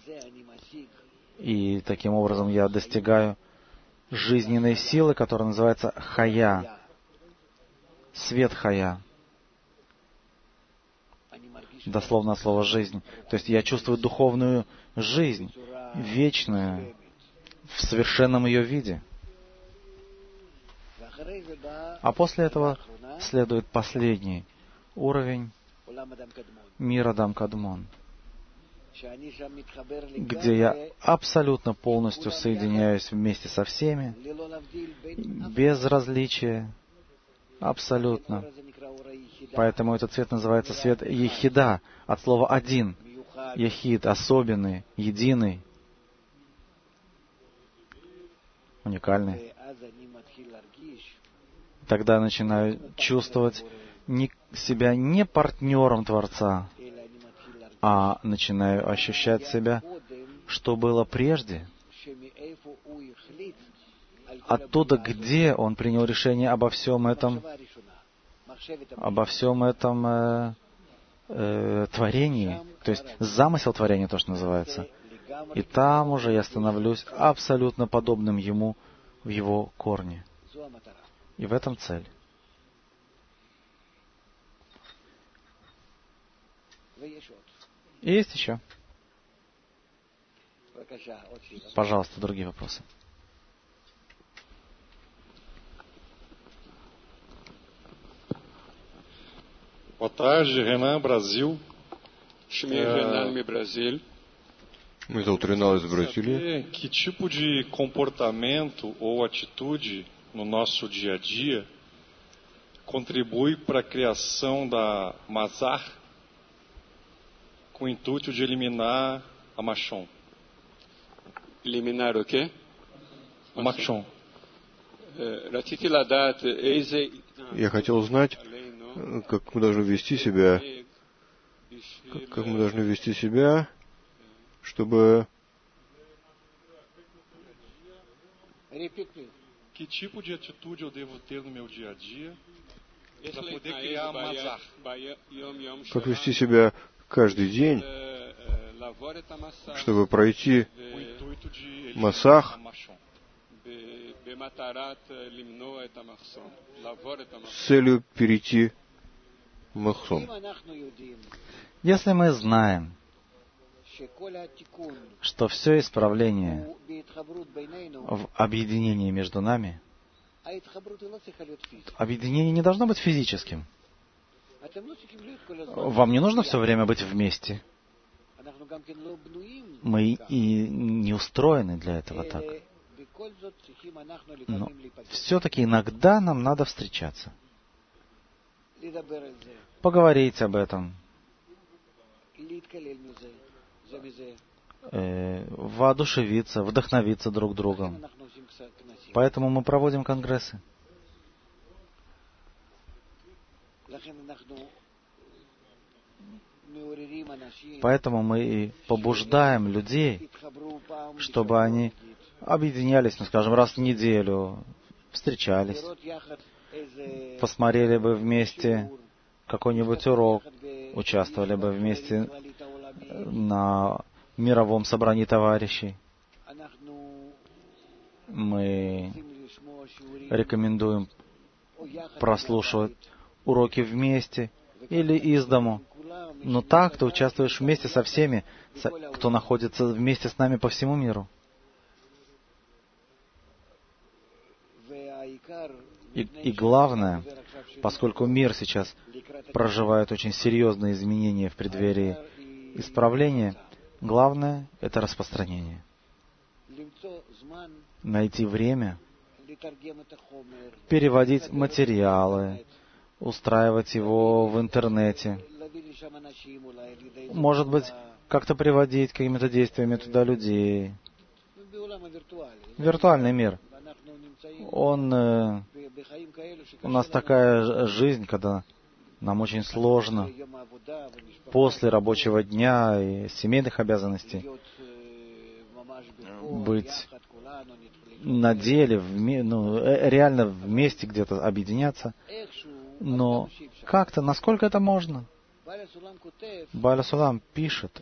И таким образом я достигаю жизненной силы, которая называется Хая. Свет Хая. Дословно от слова «жизнь». То есть я чувствую духовную жизнь, вечную, в совершенном ее виде. А после этого следует последний уровень мира Адам Кадмон, где я абсолютно полностью соединяюсь вместе со всеми, без различия, абсолютно. Поэтому этот цвет называется свет Ехида, от слова «один». Ехид, особенный, единый, уникальный. Тогда я начинаю чувствовать не, себя не партнером Творца, а начинаю ощущать себя, что было прежде, оттуда, где Он принял решение обо всем этом, обо всем этом э, э, творении, то есть замысел творения, то, что называется. И там уже я становлюсь абсолютно подобным Ему в Его корне. И в этом цель. И есть еще. Пожалуйста, другие вопросы. Boa tarde, Renan, Brasil. Shmi Renan, mi Brasil. Меня зовут Ренал из Бразилии. Que tipo de comportamento ou atitude no nosso dia a dia contribui para a criação da Mazar com o intuito de eliminar a Machon? Eliminar o quê? O Machon. Ratifi ladат эйзе. Я хотел узнать, как мы должны вести себя, как, как мы должны вести себя, чтобы... Que tipo de atitude eu devo ter no meu dia a dia para poder criar Mazar? Как вести себя каждый день, чтобы пройти Масах с целью перейти Махсон. Если мы знаем, что все исправление в объединении между нами, объединение не должно быть физическим. Вам не нужно все время быть вместе. Мы и не устроены для этого так. Но все-таки иногда нам надо встречаться. Поговорить об этом. Э, воодушевиться, вдохновиться друг другом. Поэтому мы проводим конгрессы. Поэтому мы и побуждаем людей, чтобы они объединялись, ну, скажем, раз в неделю, встречались, посмотрели бы вместе какой-нибудь урок, участвовали бы вместе на мировом собрании товарищей. Мы рекомендуем прослушивать уроки вместе или из дому. Но так ты участвуешь вместе со всеми, кто находится вместе с нами по всему миру. И, и главное, поскольку мир сейчас проживает очень серьезные изменения в преддверии исправления, главное — это распространение. Найти время, переводить материалы, устраивать его в интернете. Может быть, как-то приводить какими-то действиями туда людей. Виртуальный мир. Он, э, у нас такая жизнь, когда нам очень сложно после рабочего дня и семейных обязанностей быть на деле, вме, ну, реально вместе где-то объединяться. Но как-то, насколько это можно? Бааля Сулам пишет,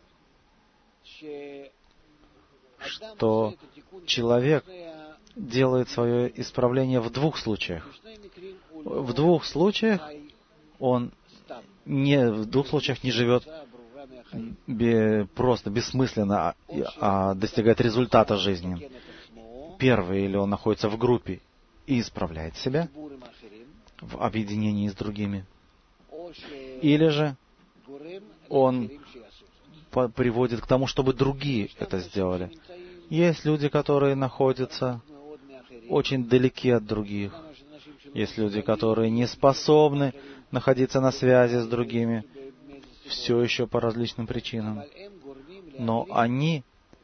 что человек делает свое исправление в двух случаях. В двух случаях он не, в двух случаях не живет бе, просто бессмысленно, а, а достигает результата жизни. Первый, или он находится в группе и исправляет себя в объединении с другими. Или же он по- приводит к тому, чтобы другие это сделали. Есть люди, которые находятся очень далеки от других. Есть люди, которые не способны находиться на связи с другими, все еще по различным причинам. Но они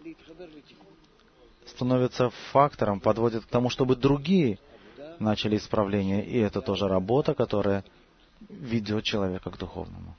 становятся фактором, подводят к тому, чтобы другие начали исправление. И это тоже работа, которая ведет человека к духовному.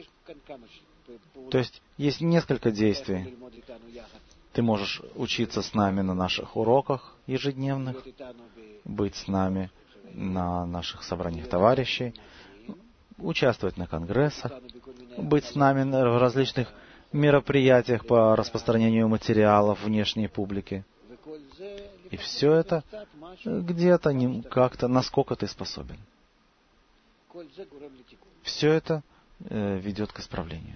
То есть есть несколько действий. Ты можешь учиться с нами на наших уроках ежедневных, быть с нами на наших собраниях товарищей, участвовать на конгрессах, быть с нами в различных мероприятиях по распространению материалов внешней публике. И все это где-то, не, как-то, насколько ты способен. Все это э, ведет к исправлению.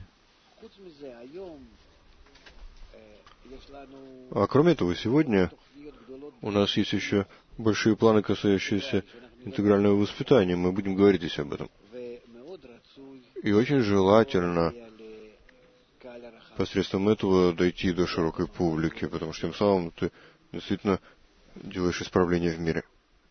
А кроме того, сегодня у нас есть еще большие планы, касающиеся интегрального воспитания. Мы будем говорить здесь об этом. И очень желательно посредством этого дойти до широкой публики, потому что тем самым ты действительно делаешь исправление в мире.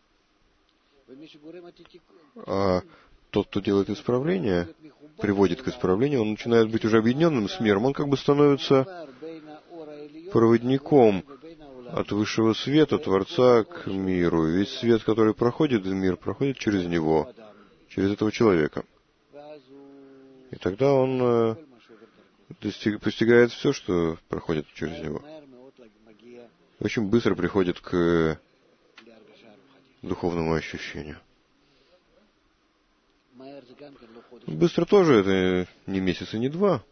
А тот, кто делает исправление, приводит к исправлению, он начинает быть уже объединенным с миром, он как бы становится проводником от высшего света, Творца, к миру. Ведь свет, который проходит в мир, проходит через него, через этого человека. И тогда он достиг, постигает все, что проходит через него. Очень быстро приходит к духовному ощущению. Быстро тоже, это не месяц и не два.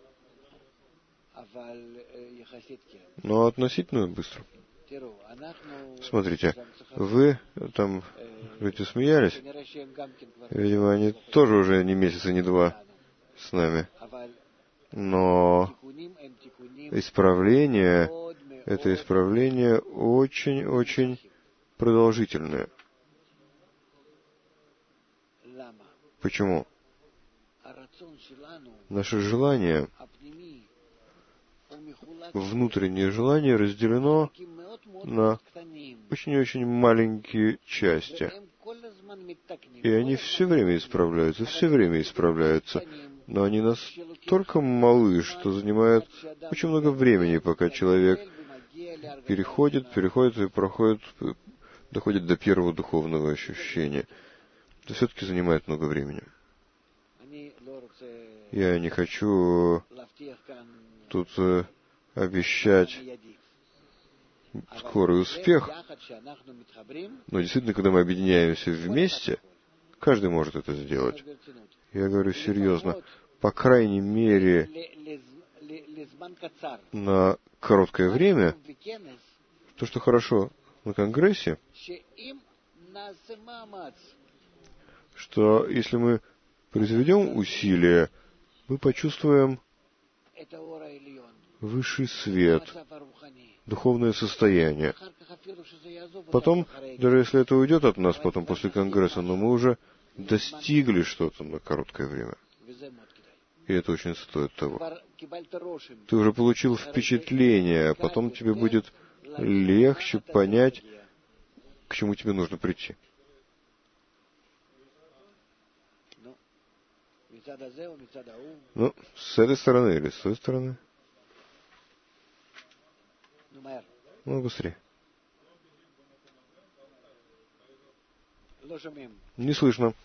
Но относительно быстро. Смотрите, вы там, люди смеялись. Видимо, они тоже уже не месяц и не два с нами. Но исправление, это исправление очень-очень продолжительное. Почему? Наше желание, внутреннее желание разделено на очень-очень маленькие части. И они все время исправляются, все время исправляются. Но они настолько малы, что занимают очень много времени, пока человек переходит, переходит и проходит, доходит до первого духовного ощущения. Это все-таки занимает много времени. Я не хочу тут обещать скорый успех, но действительно, когда мы объединяемся вместе, каждый может это сделать. Я говорю серьезно, по крайней мере, на короткое время, то, что хорошо на Конгрессе, что если мы произведем усилия, мы почувствуем высший свет, духовное состояние. Потом, даже если это уйдет от нас потом после Конгресса, но мы уже достигли что-то на короткое время. И это очень стоит того. Ты уже получил впечатление, а потом тебе будет легче понять, к чему тебе нужно прийти. Ну, с этой стороны или с той стороны? Ну, быстрее. Не слышно.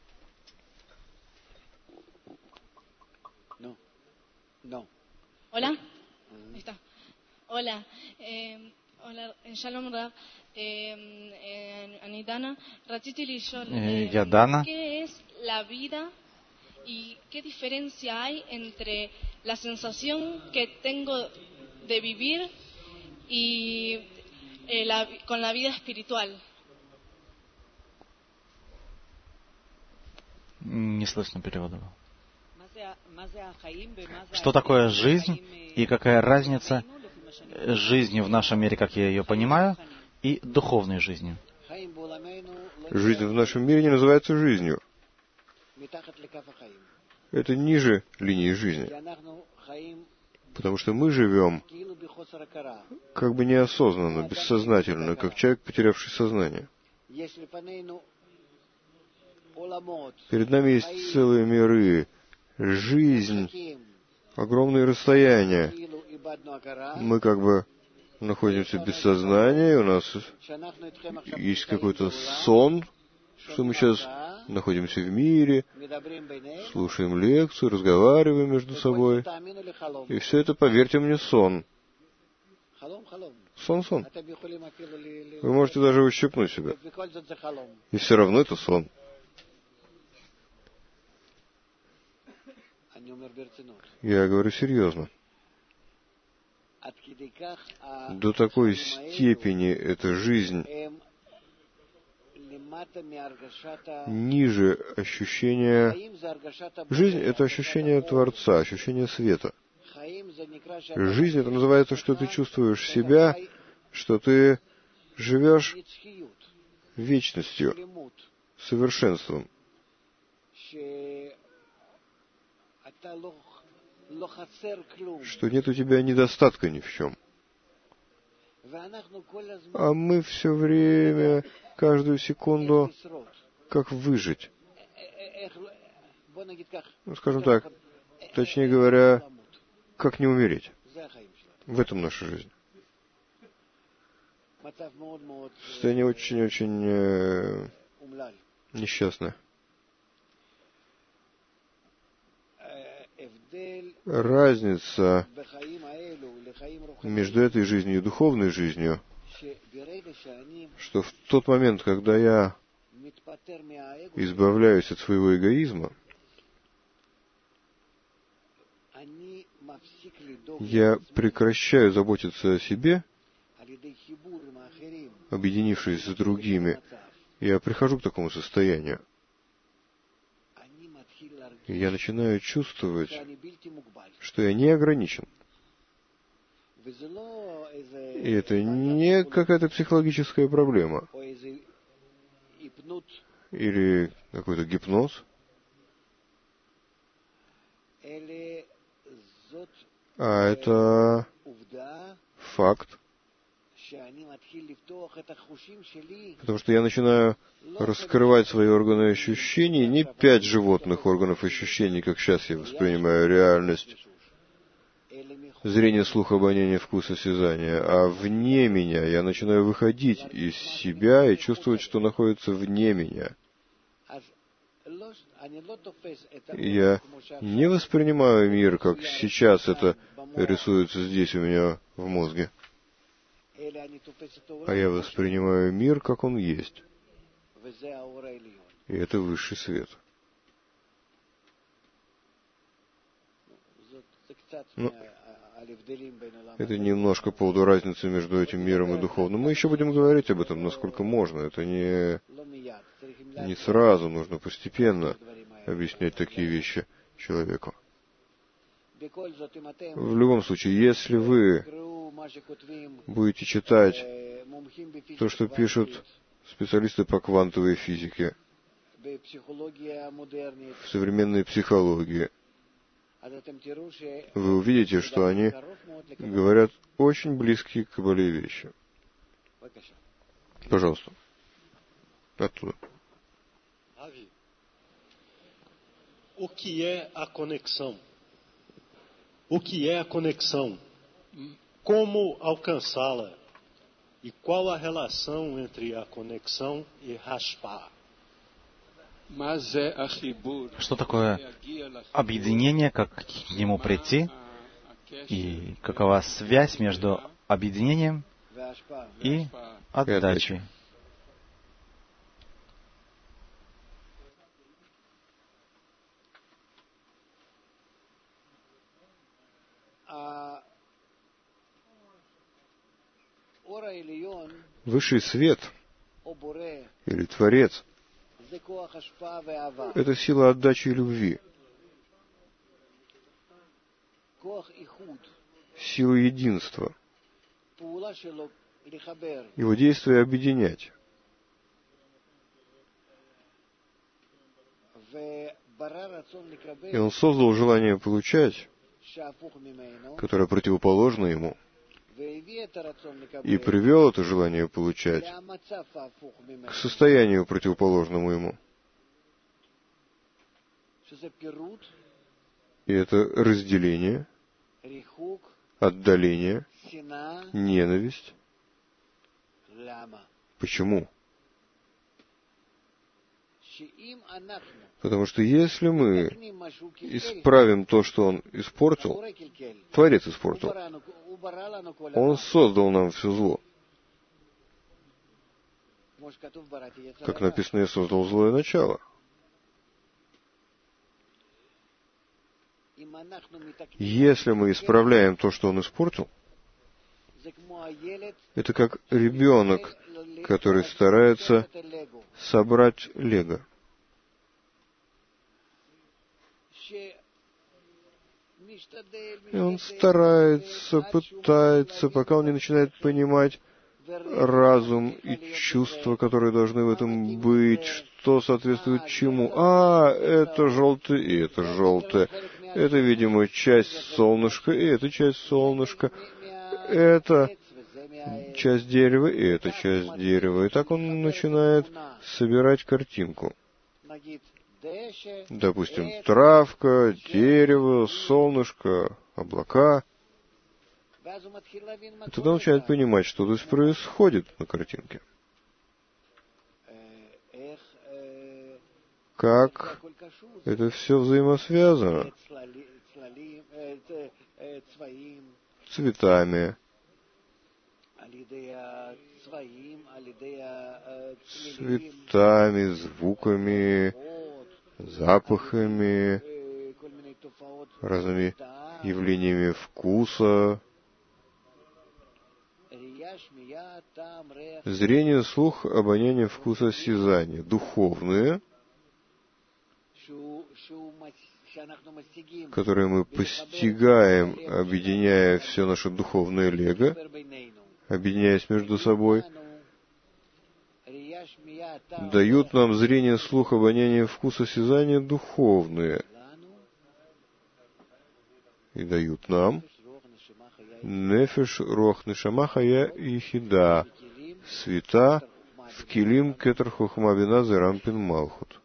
Hola. Ahí está. Hola. Eh, hola, Shalom Rav. Eh, אני דנה. רציתי לשאול, Я Дана. ¿qué es la vida y qué diferencia hay entre la sensación que tengo de vivir y eh, la, con la vida espiritual? Не слышно перевода. Что такое жизнь и какая разница жизни в нашем мире, как я ее понимаю, и духовной жизни? Жизнь в нашем мире не называется жизнью. Это ниже линии жизни. Потому что мы живем как бы неосознанно, бессознательно, как человек, потерявший сознание. Перед нами есть целые миры, жизнь, огромные расстояния. Мы как бы находимся без сознания, и у нас есть какой-то сон, что мы сейчас находимся в мире, слушаем лекцию, разговариваем между собой. И все это, поверьте мне, сон. Сон-сон. Вы можете даже ущипнуть себя. И все равно это сон. Я говорю серьезно. До такой степени эта жизнь ниже ощущения... Жизнь — это ощущение Творца, ощущение света. Жизнь — это называется, что ты чувствуешь себя, что ты живешь вечностью, совершенством. что нет у тебя недостатка ни в чем. А мы все время, каждую секунду, как выжить. Ну, скажем так, точнее говоря, как не умереть. В этом наша жизнь. Состояние очень-очень э, несчастное. Разница между этой жизнью и духовной жизнью, что в тот момент, когда я избавляюсь от своего эгоизма, я прекращаю заботиться о себе, объединившись с другими, я прихожу к такому состоянию. И я начинаю чувствовать, что я не ограничен. И это не какая-то психологическая проблема. Или какой-то гипноз. А это факт. Потому что я начинаю раскрывать свои органы ощущений, не пять животных органов ощущений, как сейчас я воспринимаю реальность, зрение, слух, обоняние, вкус, осязание, а вне меня. Я начинаю выходить из себя и чувствовать, что находится вне меня. Я не воспринимаю мир, как сейчас это рисуется здесь у меня в мозге. А я воспринимаю мир, как он есть. И это высший свет. Ну, это немножко по поводу разницы между этим миром и духовным. Мы еще будем говорить об этом, насколько можно. Это не, не сразу, нужно постепенно объяснять такие вещи человеку. В любом случае, если вы будете читать то, что пишут специалисты по квантовой физике, в современной психологии, вы увидите, что они говорят очень близкие к Кабале вещи. Пожалуйста. Оттуда. O que é a conexão? O que é a conexão? Como alcançá-la? E qual a relação entre a conexão e raspar? Что такое объединение, как к нему прийти, и какова связь между объединением и отдачей? Высший свет или Творец — это сила отдачи и любви, сила единства. Его действие — объединять. И он создал желание получать, которое противоположно ему, и привел это желание получать к состоянию, противоположному ему. И это разделение, отдаление, ненависть. Почему? Потому что если мы исправим то, что он испортил, Творец испортил, он создал нам все зло. Как написано, я создал злое начало. Если мы исправляем то, что он испортил, это как ребенок, который старается собрать лего. И он старается, пытается, пока он не начинает понимать разум и чувства, которые должны в этом быть, что соответствует чему. А, это желтое, и это желтое. это, видимо, часть солнышка, и эта часть солнышка, это часть дерева, и эта часть дерева. И так он начинает собирать картинку. Допустим, травка, дерево, солнышко, облака. И тогда он начинает понимать, что здесь происходит на картинке. Как это все взаимосвязано цветами, цветами, звуками, запахами, разными явлениями вкуса. Зрение, слух, обоняние, вкус, осязание. Духовные, которые мы постигаем, объединяя все наше духовное лего, объединяясь между собой, дают нам зрение, слух, обоняние, вкус, осязание духовные. И дают нам нефеш, рох, нешама, хая и хида, света, в килим, кетер, хохма, бина, зерампин, малхут.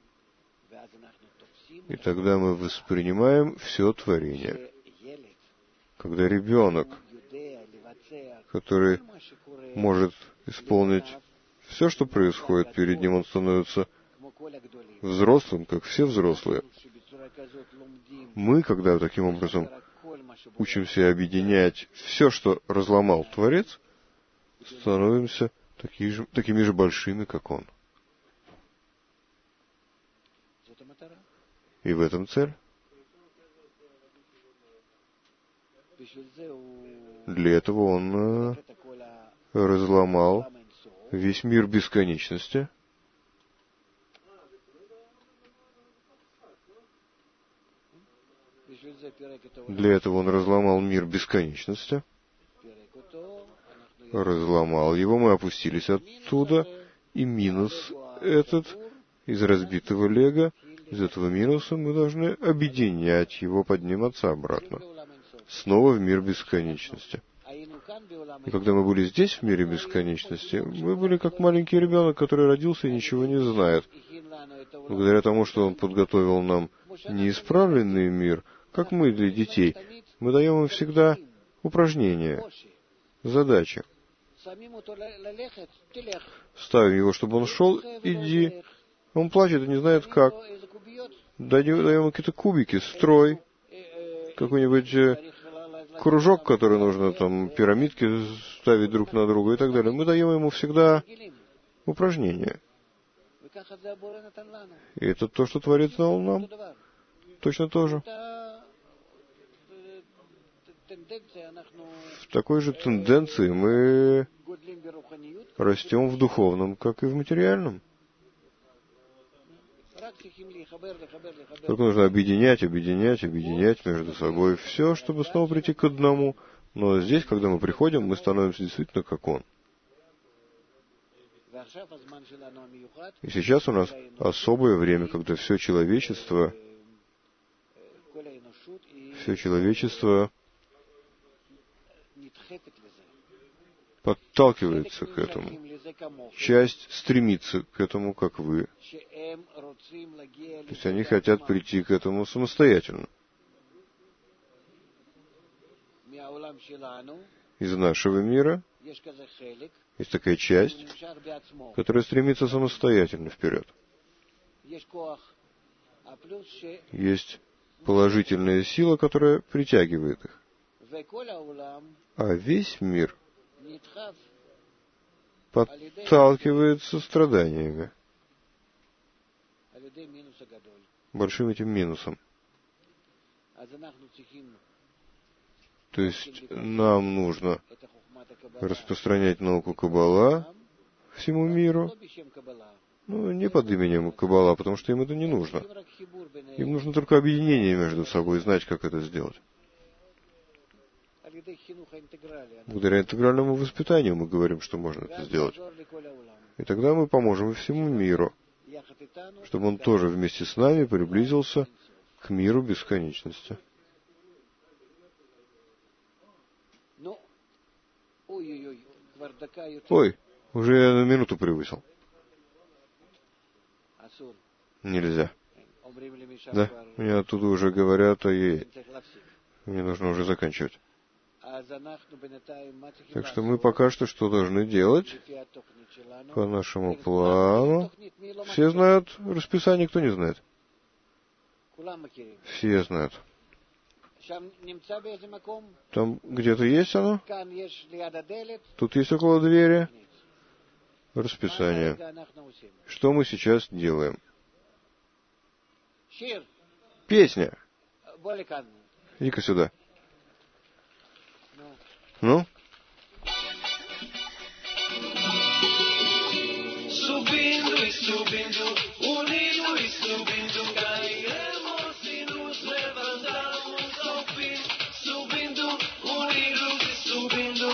И тогда мы воспринимаем все творение. Когда ребенок, который может исполнить все, что происходит перед ним, он становится взрослым, как все взрослые. Мы, когда таким образом учимся объединять все, что разломал Творец, становимся такими же, такими же большими, как Он. И в этом цель. Для этого Он разломал весь мир бесконечности. Для этого Он разломал мир бесконечности. Разломал его, мы опустились оттуда, и минус этот из разбитого лего, из этого минуса мы должны объединять его, подниматься обратно. Снова в мир бесконечности. И когда мы были здесь, в мире бесконечности, мы были как маленький ребенок, который родился и ничего не знает. Благодаря тому, что Он подготовил нам неисправленный мир, как мы для детей, мы даем им всегда упражнения, задачи. Ставим его, чтобы он шел, иди. Он плачет и не знает как. Даем ему какие-то кубики, строй, какой-нибудь кружок, который нужно, там, пирамидки ставить друг на друга и так далее. Мы даем ему всегда упражнения. И это то, что Творец дал нам. Точно то же. В такой же тенденции мы растем в духовном, как и в материальном. Только нужно объединять, объединять, объединять между собой все, чтобы снова прийти к одному. Но здесь, когда мы приходим, мы становимся действительно как Он. И сейчас у нас особое время, когда все человечество, все человечество подталкивается к этому. Часть стремится к этому, как вы. То есть они хотят прийти к этому самостоятельно. Из нашего мира есть такая часть, которая стремится самостоятельно вперед. Есть положительная сила, которая притягивает их. А весь мир подталкивается страданиями, большим этим минусом. То есть нам нужно распространять науку Каббала всему миру, ну, не под именем Каббала, потому что им это не нужно. Им нужно только объединение между собой, знать, как это сделать. Благодаря интегральному воспитанию мы говорим, что можно это сделать. И тогда мы поможем и всему миру, чтобы он тоже вместе с нами приблизился к миру бесконечности. Ой, уже я на минуту превысил. Нельзя. Да, мне оттуда уже говорят, а ей. Мне нужно уже заканчивать. Так что мы пока что что должны делать? По нашему плану. Все знают расписание, кто не знает? Все знают. Там где-то есть оно? Тут есть около двери расписание. Что мы сейчас делаем? Песня. Иди-ка сюда. Ну? Subindo e subindo, unido e subindo, cairemos e nos levantamos ao fim. Subindo, unidos e subindo,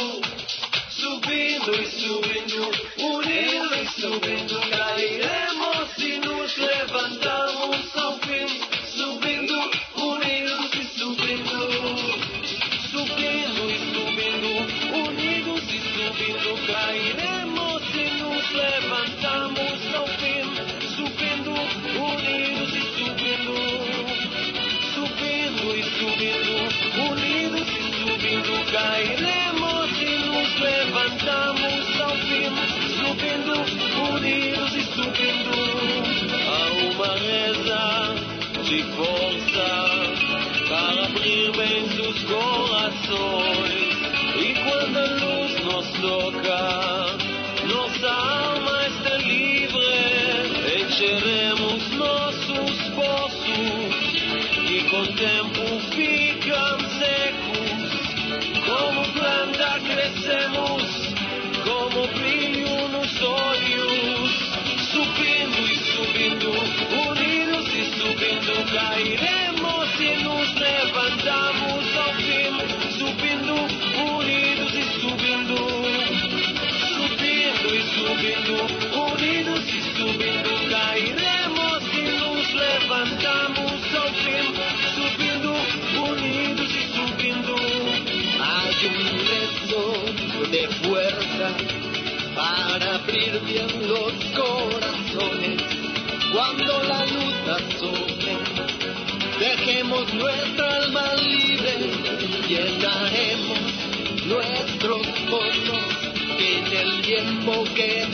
subindo e subindo, unidos e subindo, cairemos e nos levantamos ao fim. Subindo, unidos e subindo, subindo e subindo, unidos e subindo, cairemos e nos levantamos ao fim. Subindo, unidos e subindo, subindo e subindo, unidos e subindo, cairemos e nos levantamos ao fim. Subindo, unidos e subindo, há uma reza de força para abrir bem os corações. E quando a luz nos toca, nossa alma está livre. Encheremos nossos poços e com o tempo ficam secos. Como planta crescemos, como brilho nos olhos. Subindo e subindo, unidos e subindo, cairemos e nos levantamos ao fim. Subindo, unidos e subindo, subindo e subindo, unidos e subindo, cairemos e nos levantamos ao fim. Subindo, unidos e subindo, hay un rezo de fuerza para abrir bien los corazones. Cuando la luz asome, dejemos nuestra alma libre, llenaremos nuestros pozos en el tiempo que